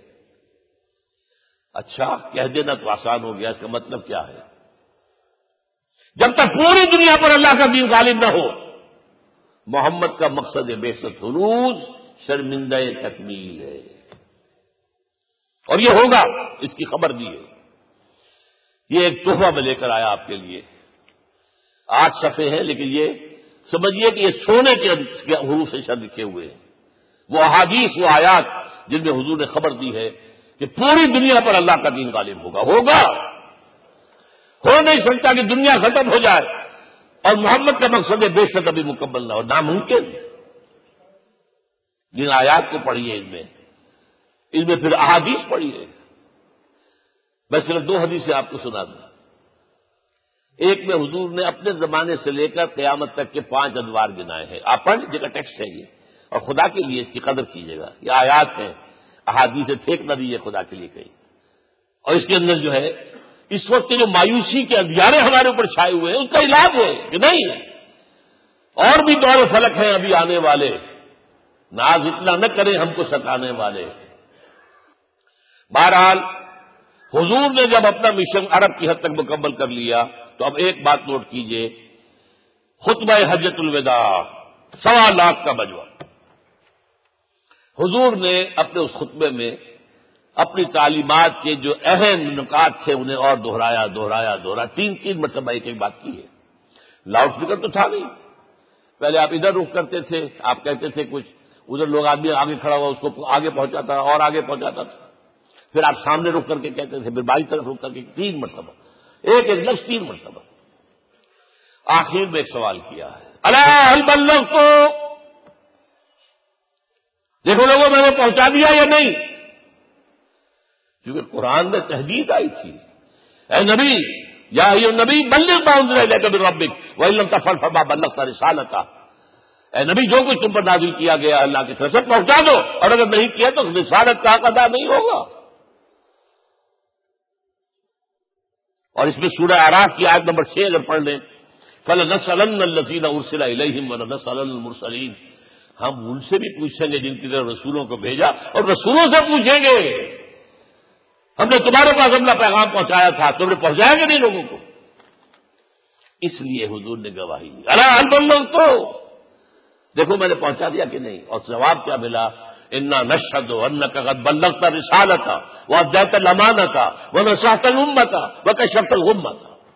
اچھا کہہ دینا تو آسان ہو گیا، اس کا مطلب کیا ہے؟ جب تک پوری دنیا پر اللہ کا دین غالب نہ ہو، محمد کا مقصد بعثت حنوز شرمندہ تکمیل ہے، اور یہ ہوگا، اس کی خبر دی ہے۔ یہ ایک تحفہ میں لے کر آیا آپ کے لیے، آٹھ صفحے ہیں، لیکن یہ سمجھیے کہ یہ سونے کے حروف سے شر لکھے ہوئے ہیں، وہ احادیث، وہ آیات جن میں حضور نے خبر دی ہے کہ پوری دنیا پر اللہ کا دین غالب ہوگا۔ ہوگا، ہو نہیں سکتا کہ دنیا ختم ہو جائے اور محمد کا مقصد بعثت ابھی مکمل نہ ہو، ناممکن۔ جن آیات کو پڑھیے، ان میں ان میں پھر احادیث پڑھیے۔ میں صرف دو حدیثیں آپ کو سنا دوں۔ ایک میں حضور نے اپنے زمانے سے لے کر قیامت تک کے پانچ ادوار گنائے ہیں، آپ پڑھ لیجیے گا، ٹیکسٹ ہے یہ، اور خدا کے لیے اس کی قدر کیجیے گا. یہ آیات ہیں، احادیث پھینک نہ دیجیے خدا کے لیے کہیں. اور اس کے اندر جو ہے اس وقت جو مایوسی کے اندھیارے ہمارے اوپر چھائے ہوئے ہیں، اس کا علاج ہے کہ نہیں ہے. اور بھی دور فلک ہیں ابھی آنے والے، ناز اتنا نہ کریں ہم کو ستانے والے. بہرحال حضور نے جب اپنا مشن عرب کی حد تک مکمل کر لیا تو اب ایک بات نوٹ کیجئے، خطبہ حجۃ الوداع سوا لاکھ کا مجمع. حضور نے اپنے اس خطبے میں اپنی تعلیمات کے جو اہم نکات تھے انہیں اور دہرایا دہرایا دہرایا تین تین مرتبہ ایک ایک بات کی ہے. لاؤڈ اسپیکر تو تھا نہیں، پہلے آپ ادھر رخ کرتے تھے، آپ کہتے تھے کچھ، ادھر لوگ آدمی آگے کھڑا ہوا اس کو آگے پہنچاتا اور آگے پہنچاتا تھا، پھر آپ سامنے رخ کر کے کہتے تھے، پھر بائیں طرف رخ کر کے، تین مرتبہ ایک ایک لفظ تین مرتبہ. آخر میں ایک سوال کیا ہے، الا هل بلغت، دیکھو لوگوں میں نے پہنچا دیا یا نہیں؟ کیونکہ قرآن میں تحدید آئی تھی، اے نبی یا ایھا النبی بلغ ما انزل الیک من ربک وان لم تفعل فما بلغت رسالتہ. اے نبی جو کچھ تم پر نازل کیا گیا اللہ کی طرف سے پہنچا دو، اور اگر نہیں کیا تو رسالت کا حق ادا نہیں ہوگا. اور اس میں سورہ اعراف کی آیت نمبر چھ اگر پڑھ لیں، فَلَنَسْأَلَنَّ الَّذِينَ أُرْسِلَ إِلَيْهِمْ وَلَنَسْأَلَنَّ الْمُرْسَلِينَ. ہم ان سے بھی پوچھیں گے جن کی طرف رسولوں کو بھیجا، اور رسولوں سے پوچھیں گے ہم نے تمہارے پاس اپنا پیغام پہنچایا تھا، تم نے پہنچایا کہ نہیں لوگوں کو؟ اس لیے حضور نے گواہی دی، الا هل بلغت، دیکھو میں نے پہنچا دیا کہ نہیں. اور جواب کیا ملا، انا نشهد انك قد بلغت رسالتہ واديت الامانۃ ونصحت الامۃ وكشفت الغمۃ.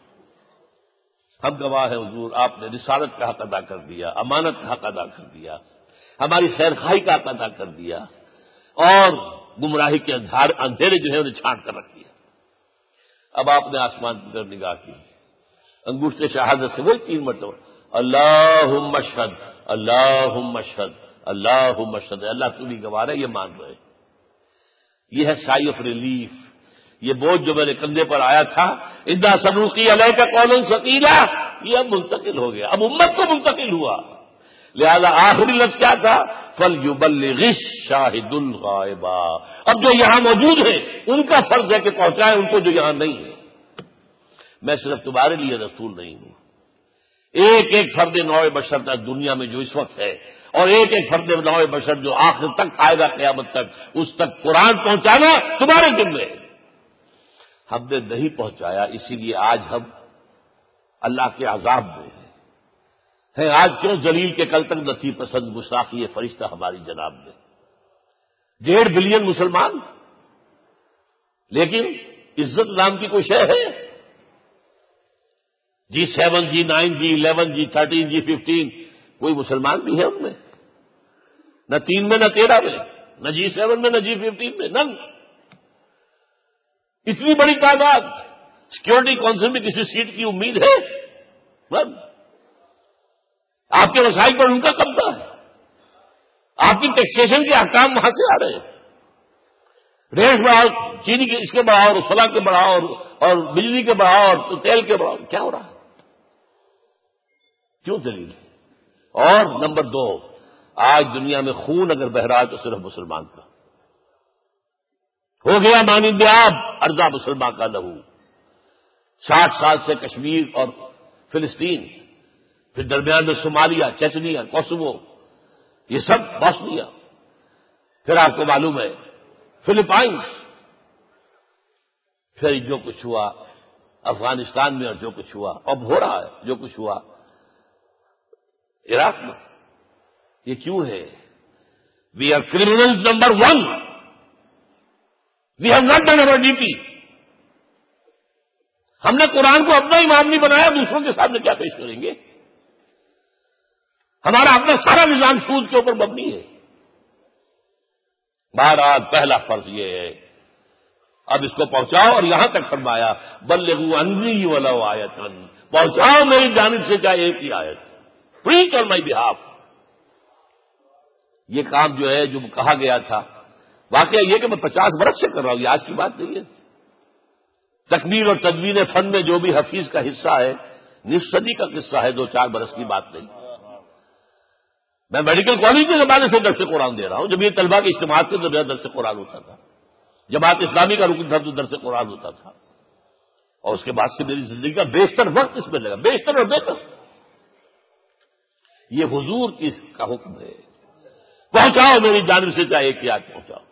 ہم گواہ ہیں حضور آپ نے رسالت کا حق ادا کر دیا، امانت کا حق ادا کر دیا، ہماری خیر خواہی کا حق ادا کر دیا، اور گمراہی کے اندھیرے جو ہے انہیں چھانٹ کر رکھ دیا. اب آپ نے آسمان کی طرف نگاہ کی، انگوشت شہادت سے وہی تین مرتبہ اللہم اشہد اللہم اشہد اللہم اشہد. اللہ تو بھی گواہ ہے، یہ مان رہے. یہ ہے سائی آف ریلیف. یہ بوجھ جو میرے کندھے پر آیا تھا، انا سنلقی علیک قولا ثقیلا، یہ اب منتقل ہو گیا، اب امت کو منتقل ہوا. لہذا آخری لفظ کیا تھا، فَلْيُبَلِّغِ الشَّاهِدُ الْغَائِبَ. اب جو یہاں موجود ہیں ان کا فرض ہے کہ پہنچائیں ان کو جو یہاں نہیں ہے. میں صرف تمہارے لیے رسول نہیں ہوں، ایک ایک فرد نوع بشر تک دنیا میں جو اس وقت ہے، اور ایک ایک فرد نوع بشر جو آخر تک آئے گا قیامت تک، اس تک قرآن پہنچانا تمہارے ذمہ ہے. ہم نے نہیں پہنچایا، اسی لیے آج ہم اللہ کے عذاب میں ہیں. ہے آج کیوں ذلیل کے کل تک نصیب پسند گستاخی فرشتہ ہماری جناب میں. ڈیڑھ بلین مسلمان، لیکن عزت نام کی کوئی شے ہے؟ G seven G nine G eleven G thirteen G fifteen, کوئی مسلمان بھی ہے ان میں؟ نہ تین میں نہ تیرہ میں، نہ جی سیون میں نہ جی ففٹین میں، نہ اتنی بڑی تعداد. سیکورٹی کونسل میں کسی سیٹ کی امید ہے؟ بس آپ کے وسائل پر ان کا قبضہ ہے، آپ کی ٹیکسیشن کے احکام وہاں سے آ رہے ہیں. ریٹ بڑھاؤ، چینی کے اس کے بڑھاؤ، اور فلاں کے بڑھاؤ، اور بجلی کے بڑھاؤ، اور تیل کے بڑھاؤ. کیا ہو رہا ہے؟ کیوں دلیل؟ اور نمبر دو، آج دنیا میں خون اگر بہ رہا ہے تو صرف مسلمان کا ہو گیا. مانند آب ارضا مسلمان کا لہو. ساٹھ سال سے کشمیر اور فلسطین، پھر درمیان میں صومالیہ، چچنیا، کوسوو، یہ سب بوسنیا، پھر آپ کو معلوم ہے فلپائنس، پھر جو کچھ ہوا افغانستان میں، اور جو کچھ ہوا اب ہو رہا ہے، جو کچھ ہوا عراق میں. یہ کیوں ہے؟ We are criminals number one. We have not done our duty. ہم نے قرآن کو اپنا امام نہیں بنایا، دوسروں کے سامنے کیا پیش کریں گے؟ ہمارا اپنا سارا نظام سود کے اوپر مبنی ہے. بہرحال پہلا فرض یہ ہے، اب اس کو پہنچاؤ. اور یہاں تک فرمایا بلغوا عنی ولو آیۃ، پہنچاؤ میری جانب سے چاہے ایک ہی آیت. Preach on my behalf. یہ کام جو ہے جو کہا گیا تھا، واقعہ یہ کہ میں پچاس برس سے کر رہا ہوں، یہ آج کی بات نہیں ہے. تکبیر اور تدوین فن میں جو بھی حفیظ کا حصہ ہے، نصف صدی کا قصہ ہے، دو چار برس کی بات نہیں. میں میڈیکل کالج کے زمانے سے درس قرآن دے رہا ہوں، جب یہ طلبہ کے اجتماعات کے ذریعے درس قرآن ہوتا تھا، جماعت اسلامی کا رکن تھا تو درس قرآن ہوتا تھا، اور اس کے بعد سے میری زندگی کا بیشتر وقت اس میں لگا، بیشتر اور بہتر۔ یہ حضور کی کا حکم ہے، پہنچاؤ میری جانب سے چاہے ایک یاد پہنچاؤ۔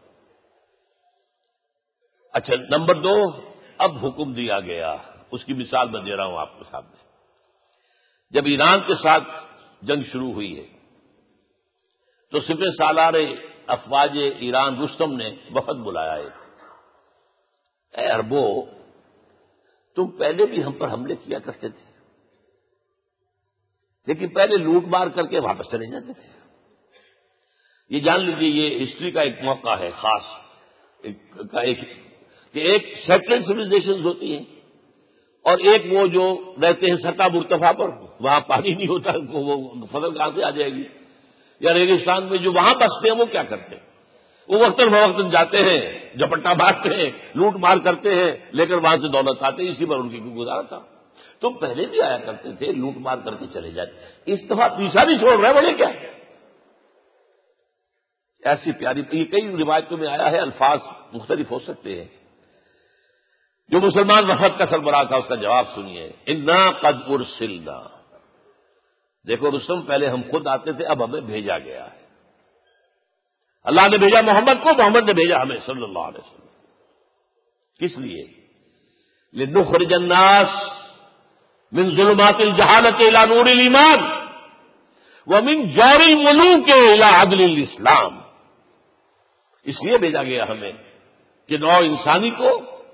اچھا، نمبر دو، اب حکم دیا گیا، اس کی مثال میں دے رہا ہوں آپ کے سامنے۔ جب ایران کے ساتھ جنگ شروع ہوئی ہے تو سپہ سالار افواج ایران رستم نے وفد بلایا ہے، اے عربو، تم پہلے بھی ہم پر حملے کیا کرتے تھے، لیکن پہلے لوٹ مار کر کے واپس چلے جاتے تھے۔ یہ جان لیجیے، یہ ہسٹری کا ایک موقع ہے خاص کا ایک کہ ایک سیٹلڈ سویلائزیشن ہوتی ہیں اور ایک وہ جو رہتے ہیں سطح مرتفع پر، وہاں پانی نہیں ہوتا، وہ فصل کہاں سے آ جائے گی، یا ریگستان میں جو وہاں بستے ہیں وہ کیا کرتے ہیں، وہ وقتاً فوقتاً جاتے ہیں، جپٹا مارتے ہیں، لوٹ مار کرتے ہیں، لے کر وہاں سے دولت آتے ہیں، اسی پر ان کی گزارا تھا۔ تم پہلے بھی آیا کرتے تھے، لوٹ مار کر کے چلے جاتے، اس دفعہ پیچھا نہیں چھوڑ رہے، وجہ کیا؟ ایسی پیاری، یہ کئی روایتوں میں آیا ہے، الفاظ مختلف ہو سکتے ہیں۔ جو مسلمان وفد کا سربراہ تھا اس کا جواب سنیے، انا قد ارسلنا، دیکھو رستم، پہلے ہم خود آتے تھے، اب ہمیں بھیجا گیا ہے، اللہ نے بھیجا محمد کو، محمد نے بھیجا ہمیں صلی اللہ علیہ وسلم۔ کس لیے؟ لنخرج الناس من ظلمات الجہالت الى نور الایمان ومن جور الملوک الى عدل الاسلام، اس لیے بھیجا گیا ہمیں کہ نوع انسانی کو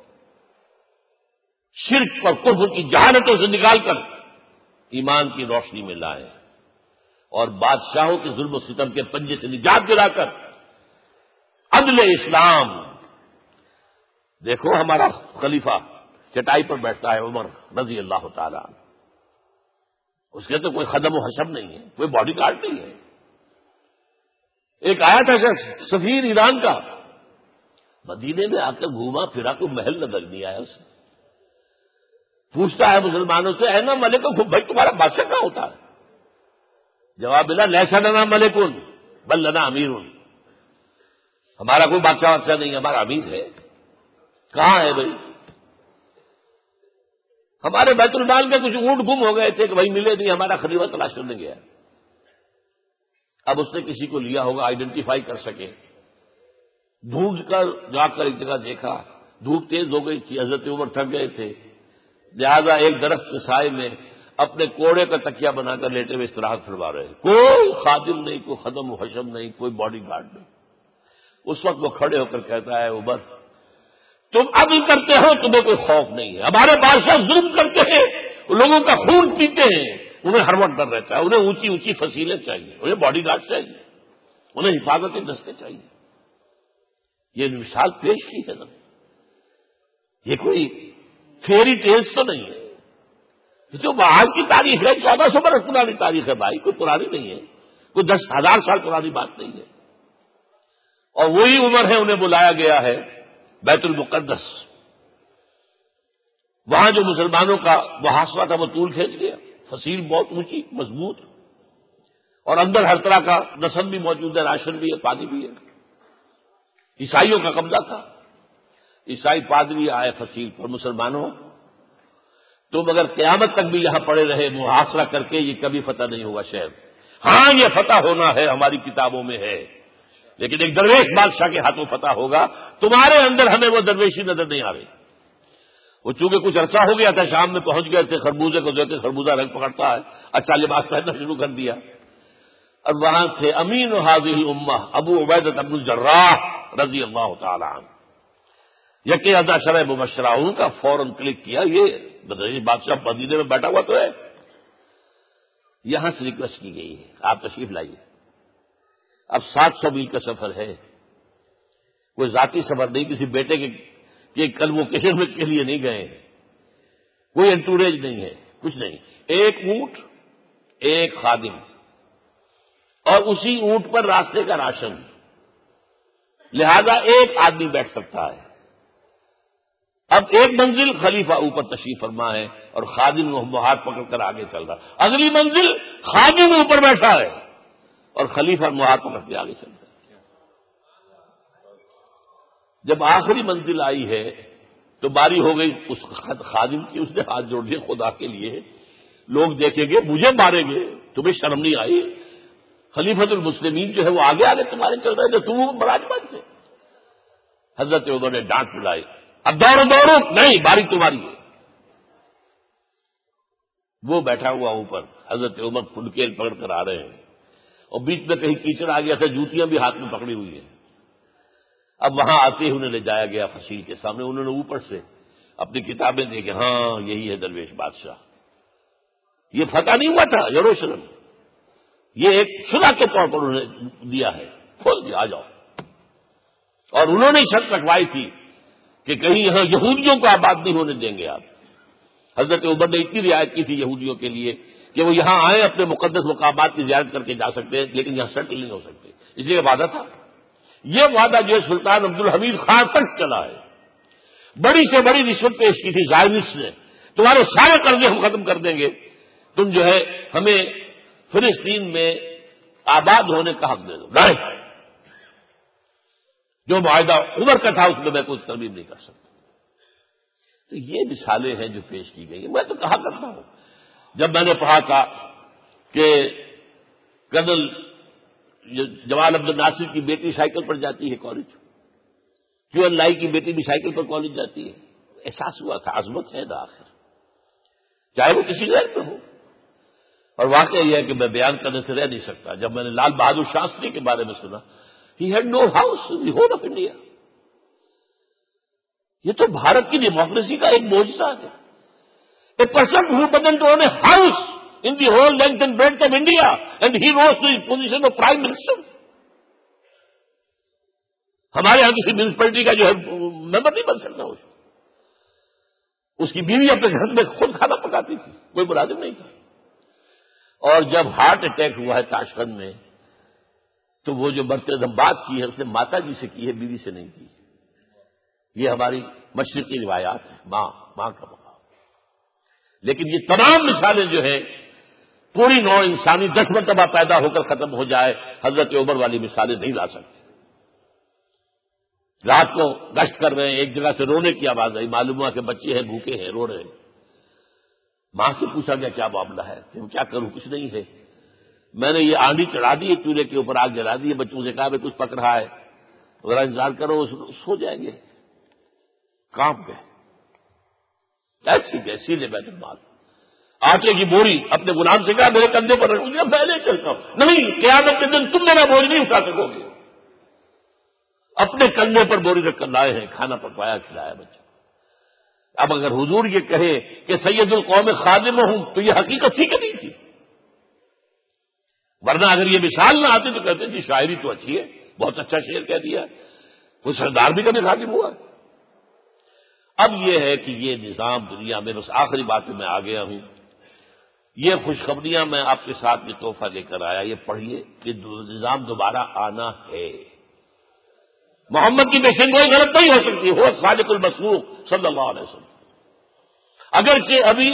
شرک اور کفر کی جہالتوں سے نکال کر ایمان کی روشنی میں لائیں، اور بادشاہوں کے ظلم و ستم کے پنجے سے نجات دلا کر عدل اسلام۔ دیکھو ہمارا خلیفہ چٹائی پر بیٹھتا ہے، عمر رضی اللہ تعالی عنہ، اس کے تو کوئی خدم و حشم نہیں ہے، کوئی باڈی گارڈ نہیں ہے۔ ایک آیا تھا سفیر ایران کا، مدینے میں آ کر گھوما پھرا، کوئی محل نظر نہیں آیا اسے، پوچھتا ہے مسلمانوں سے، اے نا ملکن، بھائی تمہارا بادشاہ کہاں ہوتا ہے؟ جواب ملا، لیسا لنا ملکن بل لنا امیر، ہمارا کوئی بادشاہ بادشاہ نہیں، ہمارا امیر ہے۔ کہاں ہے بھائی؟ ہمارے بیت المال کے کچھ اونٹ گم ہو گئے تھے کہ بھائی ملے نہیں، ہمارا خلیفہ تلاش کرنے گیا۔ اب اس نے کسی کو لیا ہوگا، آئیڈینٹیفائی کر سکے، ڈھونڈ کر جا کر ایک جگہ دیکھا، دھوپ تیز ہو گئی تھی، حضرت عمر تھک گئے تھے، لہذا ایک درخت کے سائے میں اپنے کوڑے کا تکیہ بنا کر لیٹے ہوئے استراحت فرما رہے، کوئی خادم نہیں، کوئی خدم و حشم نہیں، کوئی باڈی گارڈ نہیں۔ اس وقت وہ کھڑے ہو کر کہتا ہے، عمر تم عدل کرتے ہو، تمہیں کوئی خوف نہیں ہے، ہمارے بادشاہ ظلم کرتے ہیں، لوگوں کا خون پیتے ہیں، انہیں ہر وقت ڈر رہتا ہے، انہیں اونچی اونچی فصیلیں چاہیے، انہیں باڈی گارڈ چاہیے، انہیں حفاظتی دستے چاہیے۔ یہ مثال پیش کی ہے نا، یہ کوئی فیری ٹیلز تو نہیں ہے، یہ جو آج کی تاریخ ہے، چودہ سو برس پرانی تاریخ ہے بھائی، کوئی پرانی نہیں ہے، کوئی دس ہزار سال پرانی بات نہیں ہے۔ اور وہی عمر ہے، انہیں بلایا گیا ہے بیت المقدس، وہاں جو مسلمانوں کا محاصرہ تھا وہ طول کھینچ گیا، فصیل بہت اونچی مضبوط، اور اندر ہر طرح کا رسن بھی موجود ہے، راشن بھی ہے، پانی بھی ہے۔ عیسائیوں کا قبضہ تھا، عیسائی پادری آئے فصیل پر، مسلمانوں تم اگر قیامت تک بھی یہاں پڑے رہے محاصرہ کر کے، یہ کبھی فتح نہیں ہوگا شہر، ہاں یہ فتح ہونا ہے، ہماری کتابوں میں ہے، لیکن ایک درویش بادشاہ کے ہاتھوں فتح ہوگا، تمہارے اندر ہمیں وہ درویشی نظر نہیں آ رہی۔ وہ چونکہ کچھ عرصہ ہو گیا تھا، شام میں پہنچ گئے تھے، خربوزے کو دیکھ کے خربوزہ رنگ پکڑتا ہے، اچھا لباس پہننا شروع کر دیا، اور وہاں تھے امین هذه الامہ ابو عبیدہ بن الجراح رضی اللہ تعالی عنہ، یقین ادا شرح مبشرہ، ان کا فوراً کلک کیا، یہ بدریش بادشاہ مدینے میں بیٹھا ہوا تو ہے، یہاں سے ریکویسٹ کی گئی ہے آپ تشریف لائیے۔ اب سات سو میل کا سفر ہے، کوئی ذاتی سفر نہیں، کسی بیٹے کے کہ کنووکیشن میں کے لیے نہیں گئے ہیں، کوئی انٹوریج نہیں ہے، کچھ نہیں، ایک اونٹ، ایک خادم، اور اسی اونٹ پر راستے کا راشن، لہذا ایک آدمی بیٹھ سکتا ہے۔ اب ایک منزل خلیفہ اوپر تشریف فرما ہے اور خادم وہ ہاتھ پکڑ کر آگے چل رہا، اگلی منزل خادم اوپر بیٹھا ہے اور خلیفہ ہاتھ پکڑ کے آگے چلتا ہے۔ جب آخری منزل آئی ہے تو باری ہو گئی اس خادم کی، اس نے ہاتھ جوڑ دیے خدا کے لیے، لوگ دیکھیں گے مجھے ماریں گے، تمہیں شرم نہیں آئی؟ خلیفۃ المسلمین جو ہے وہ آگے آگے تمہارے چل رہے تھے، تم براجمان تھے۔ حضرت عمر نے ڈانٹ پلائی، اب دوڑو دوڑو، نہیں باری تمہاری ہے۔ وہ بیٹھا ہوا اوپر، حضرت عمر پھنکیل پکڑ کر آ رہے ہیں، اور بیچ میں کہیں کیچڑ آ گیا تھا، جوتیاں بھی ہاتھ میں پکڑی ہوئی ہیں۔ اب وہاں آتے ہی انہیں لے جایا گیا فصیل کے سامنے، انہوں نے اوپر سے اپنی کتابیں دیکھیں، ہاں یہی ہے درویش بادشاہ، یہ فتح نہیں ہوا تھا یروشلم، یہ ایک شرح کے طور پر انہوں نے دیا ہے، کھول دیا، آ جاؤ۔ اور انہوں نے شرط رکھوائی تھی کہ کہیں یہاں یہودیوں کو آباد نہیں ہونے دیں گے آپ۔ حضرت عمر نے اتنی رعایت کی تھی یہودیوں کے لیے کہ وہ یہاں آئے، اپنے مقدس مقامات کی زیارت کر کے جا سکتے ہیں، لیکن یہاں سیٹل نہیں ہو سکتے، اس لیے وعدہ تھا۔ یہ وعدہ جو ہے سلطان عبدالحمید خان تک چلا ہے، بڑی سے بڑی رشوت پیش کی تھی زائنسٹ نے، تمہارے سارے قرضے ہم ختم کر دیں گے، تم جو ہے ہمیں فلسطین میں آباد ہونے کا حق دے دو۔ نہیں، جو معاہدہ عمر کا تھا اس میں میں کوئی ترمیم نہیں کر سکتا۔ تو یہ مثالیں ہیں جو پیش کی گئی ہیں۔ میں تو کہا کرتا ہوں، جب میں نے پڑھا تھا کہ کرنل جمال عبد الناصر کی بیٹی سائیکل پر جاتی ہے کالج، کیو این لائی کی بیٹی بھی سائیکل پر کالج جاتی ہے، احساس ہوا تھا عظمت ہے نا آخر، چاہے وہ کسی غیر پہ ہو۔ اور واقعہ یہ ہے کہ میں بیان کرنے سے رہ نہیں سکتا، جب میں نے لال بہادر شاستری کے بارے میں سنا، he had no house in the whole of India. یہ تو بھارت کی ڈیموکریسی کا ایک معجزہ ہے۔ A person who doesn't own a house in the whole length and breadth of India and he rose to position of prime minister. ہمارے یہاں کسی میونسپلٹی کا جو ہے ممبر نہیں بن سکتا، اس اس کی بیوی اپنے گھر میں خود کھانا پکاتی تھی، کوئی ملازم نہیں تھا۔ اور جب ہارٹ اٹیک ہوا ہے تاشقند میں، تو وہ جو برتن بات کی ہے اس نے ماتا جی سے کی ہے، بیوی سے نہیں کی۔ یہ ہماری مشرقی روایات ہیں، ماں ماں کا مقام۔ لیکن یہ تمام مثالیں جو ہیں، پوری نوع انسانی دس مرتبہ پیدا ہو کر ختم ہو جائے، حضرت عمر والی مثالیں نہیں لا سکتے۔ رات کو گشت کر رہے ہیں، ایک جگہ سے رونے کی آواز آئی، معلوم ہوا کہ بچے ہیں، بھوکے ہیں، رو رہے ہیں۔ ماں سے پوچھا گیا کیا معاملہ ہے؟ کہ کیا کروں، کچھ نہیں ہے، میں نے یہ آندھی چڑھا دی ہے، چولہے کے اوپر آگ جلا دی ہے، بچوں سے کہا میں کچھ پک رہا ہے، ذرا انتظار کرو، سو جائیں گے۔ کام گئے، ایسی گیسی نے بیت المال آٹے کی بوری اپنے غلام سے کہا میرے کندھے پر رکھ، میں نہیں چلتا ہوں۔ نہیں، قیامت کے دن تم میرا بوجھ نہیں اٹھا سکو گے۔ اپنے کندھے پر بوری رکھ کر لائے ہیں، کھانا پکوایا، کھلایا بچوں۔ اب اگر حضور یہ کہے کہ سید القوم خادم ہوں تو یہ حقیقت تھی کہ نہیں تھی؟ ورنہ اگر یہ مثال نہ آتی تو کہتے جی شاعری تو اچھی ہے، بہت اچھا شعر کہہ دیا، کوئی سردار بھی کبھی خادم ہوا ہے۔ اب یہ ہے کہ یہ نظام دنیا میں، بس آخری بات میں میں آ گیا ہوں، یہ خوشخبریاں میں آپ کے ساتھ یہ تحفہ لے کر آیا، یہ پڑھیے کہ نظام دوبارہ آنا ہے۔ محمد کی پیشن گوئی غلط نہیں ہو سکتی، ہو صادق المصدوق صلی اللہ علیہ وسلم۔ اگرچہ ابھی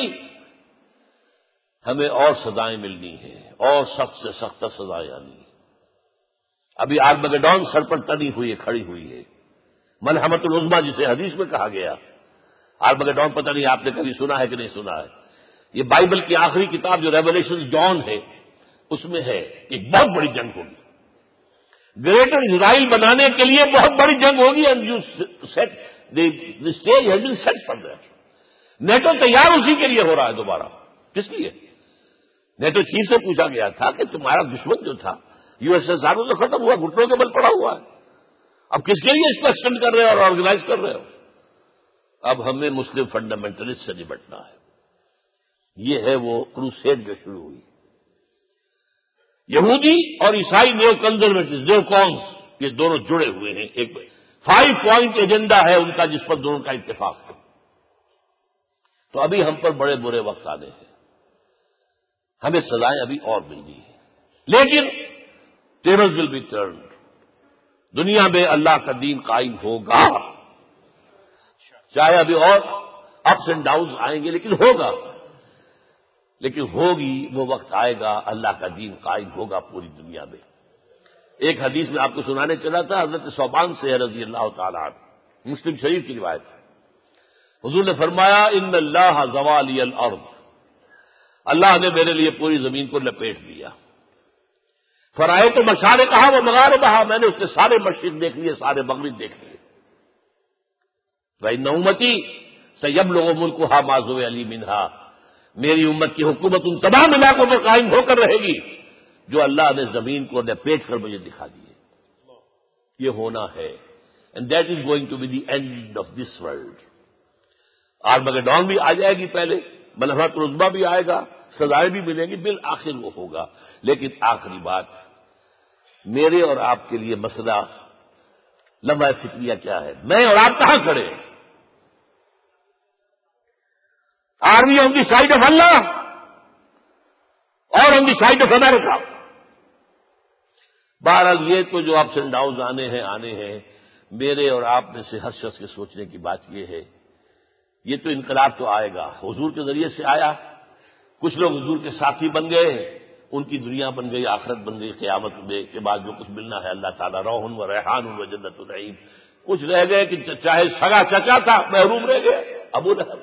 ہمیں اور سزائیں ملنی ہیں، اور سخت سے سخت سزائیں آنی ہیں۔ ابھی آرمگڈون سر پر تنی ہوئی ہے، کھڑی ہوئی ہے، ملحمۃ العظمیٰ جسے حدیث میں کہا گیا۔ آرمگڈون پتہ نہیں آپ نے کبھی سنا ہے کہ نہیں سنا ہے؟ یہ بائبل کی آخری کتاب جو ریولیشن جان ہے اس میں ہے کہ ایک بہت بڑی جنگ ہوگی، گریٹر اسرائیل بنانے کے لیے بہت بڑی جنگ ہوگی، and you set the stage has been set for that. NATO تیار اسی کے لیے ہو رہا ہے دوبارہ۔ کس لیے؟ نیٹو چیف سے پوچھا گیا تھا کہ تمہارا دشمن جو تھا یو ایس ایس آر تو ختم ہوا، گھٹنوں کے بل پڑا ہوا ہے، اب کس کے لیے اس کو ایکسٹینڈ کر رہے ہو اور آرگنائز کر رہے ہو؟ اب ہمیں مسلم فنڈامنٹلسٹ سے نمٹنا ہے۔ یہ ہے وہ کروسیڈ جو شروع ہوئی۔ یہودی اور عیسائی نیو کنزرویٹوز، نیو کونس، یہ دونوں جڑے ہوئے ہیں، ایک فائیو پوائنٹ ایجنڈا ہے ان کا جس پر دونوں کا اتفاق ہے۔ تو ابھی ہم پر بڑے برے وقت آنے ہیں، ہمیں سزائیں ابھی اور ملنی ہیں، لیکن ٹیبلز ول بی ٹرنڈ، دنیا میں اللہ کا دین قائم ہوگا، چاہے ابھی اور اپس اینڈ ڈاؤنز آئیں گے لیکن ہوگا، لیکن ہوگی وہ وقت آئے گا اللہ کا دین قائم ہوگا پوری دنیا میں۔ ایک حدیث میں آپ کو سنانے چلا تھا، حضرت ثوبان سے رضی اللہ تعالیٰ عنہ، مسلم شریف کی روایت ہے۔ حضور نے فرمایا ان اللہ زوالی الارض، اللہ نے میرے لیے پوری زمین کو لپیٹ دیا۔ فرائے تو مشارق کہا وہ مغاربہ، میں نے اس کے سارے مشرق دیکھ لیے، سارے مغرب دیکھ لیے۔ فإن امتی سیبلغ ملکھا ما زوئ علی منہا، میری امت کی حکومت ان تمام علاقوں پر قائم ہو کر رہے گی جو اللہ نے زمین کو لپیٹ کر مجھے دکھا دیے۔ یہ ہونا ہے، and that is going to be the end of this world. Armageddon بھی آ جائے گی پہلے، ملحمت العظمیٰ بھی آئے گا، سزائیں بھی ملیں گی، بالآخر وہ ہوگا۔ لیکن آخری بات، میرے اور آپ کے لیے مسئلہ لمحہ فکریہ کیا ہے؟ میں اور آپ کہاں کھڑے ہیں؟ Are we on the side of Allah اور on the side of America? بہرحال یہ تو جو اپس اینڈ ڈاؤنز آنے ہیں آنے ہیں، میرے اور آپ میں سے ہر شخص کے سوچنے کی بات یہ ہے، یہ تو انقلاب تو آئے گا، حضور کے ذریعے سے آیا، کچھ لوگ حضور کے ساتھی بن گئے، ان کی دنیا بن گئی، آخرت بن گئی، قیامت میں کے بعد جو کچھ ملنا ہے اللہ تعالیٰ روح و ریحان و جنت النعیم۔ کچھ رہ گئے کہ چاہے سگا چچا تھا محروم رہ گئے، ابو لہب۔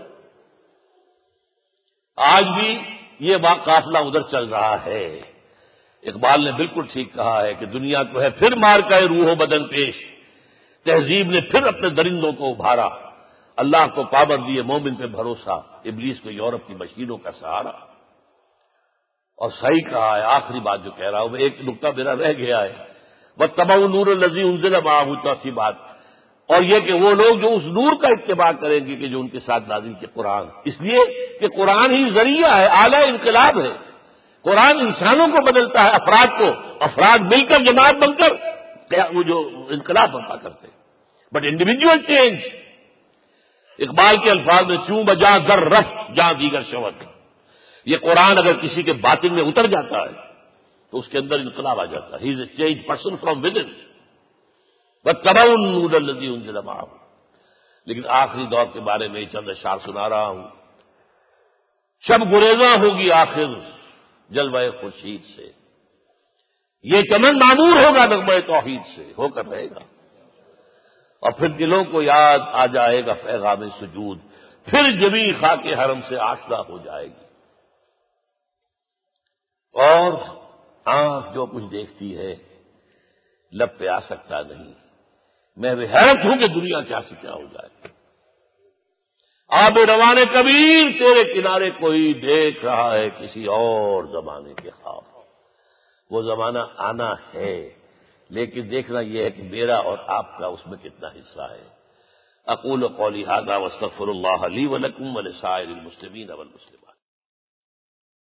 آج بھی یہ قافلہ ادھر چل رہا ہے۔ اقبال نے بالکل ٹھیک کہا ہے کہ دنیا کو ہے پھر مار کا روح و بدن پیش، تہذیب نے پھر اپنے درندوں کو ابھارا، اللہ کو پابند دیے مومن پہ بھروسہ، ابلیس کو یورپ کی مشینوں کا سہارا۔ اور صحیح کہا ہے، آخری بات جو کہہ رہا ہوں، ایک نقطہ میرا رہ گیا ہے، وَاتَّبَعُوا النُّورَ الَّذِي أُنزِلَ مَعَهُ، چوتھی بات، اور یہ کہ وہ لوگ جو اس نور کا اتباع کریں گے کہ جو ان کے ساتھ نازل کے قرآن، اس لیے کہ قرآن ہی ذریعہ ہے، آلہ انقلاب ہے۔ قرآن انسانوں کو بدلتا ہے، افراد کو، افراد مل کر جماعت بن کر وہ جو انقلاب برپا کرتے ہیں، بٹ انڈیویجول چینج۔ اقبال کے الفاظ میں چوں بجا در رفت جہاں دیگر شوت، یہ قرآن اگر کسی کے باطن میں اتر جاتا ہے تو اس کے اندر انقلاب آ جاتا ہے، he is a change person from within, واتبعوا النور الذی انزل معہ۔ لیکن آخری دور کے بارے میں چند اشعار سنا رہا ہوں۔ شب گریزاں ہوگی آخر جلوہ خورشید سے، یہ چمن معمور ہوگا نغمہ توحید سے، ہو کر رہے گا، اور پھر دلوں کو یاد آ جائے گا پیغام سجود، پھر جبیں خاک حرم سے آشنا ہو جائے گی، اور آنکھ جو کچھ دیکھتی ہے لب پہ آ سکتا نہیں۔ میں بھی حیرت ہوں کہ دنیا کیا سے کیا ہو جائے۔ آب روان کبیر تیرے کنارے کوئی دیکھ رہا ہے کسی اور زمانے کے خواب، وہ زمانہ آنا ہے، لیکن دیکھنا یہ ہے کہ میرا اور آپ کا اس میں کتنا حصہ ہے۔ اقول قولی ھذا واستغفر اللہ لی ولکم ولسائر المسلمین والمسلمات۔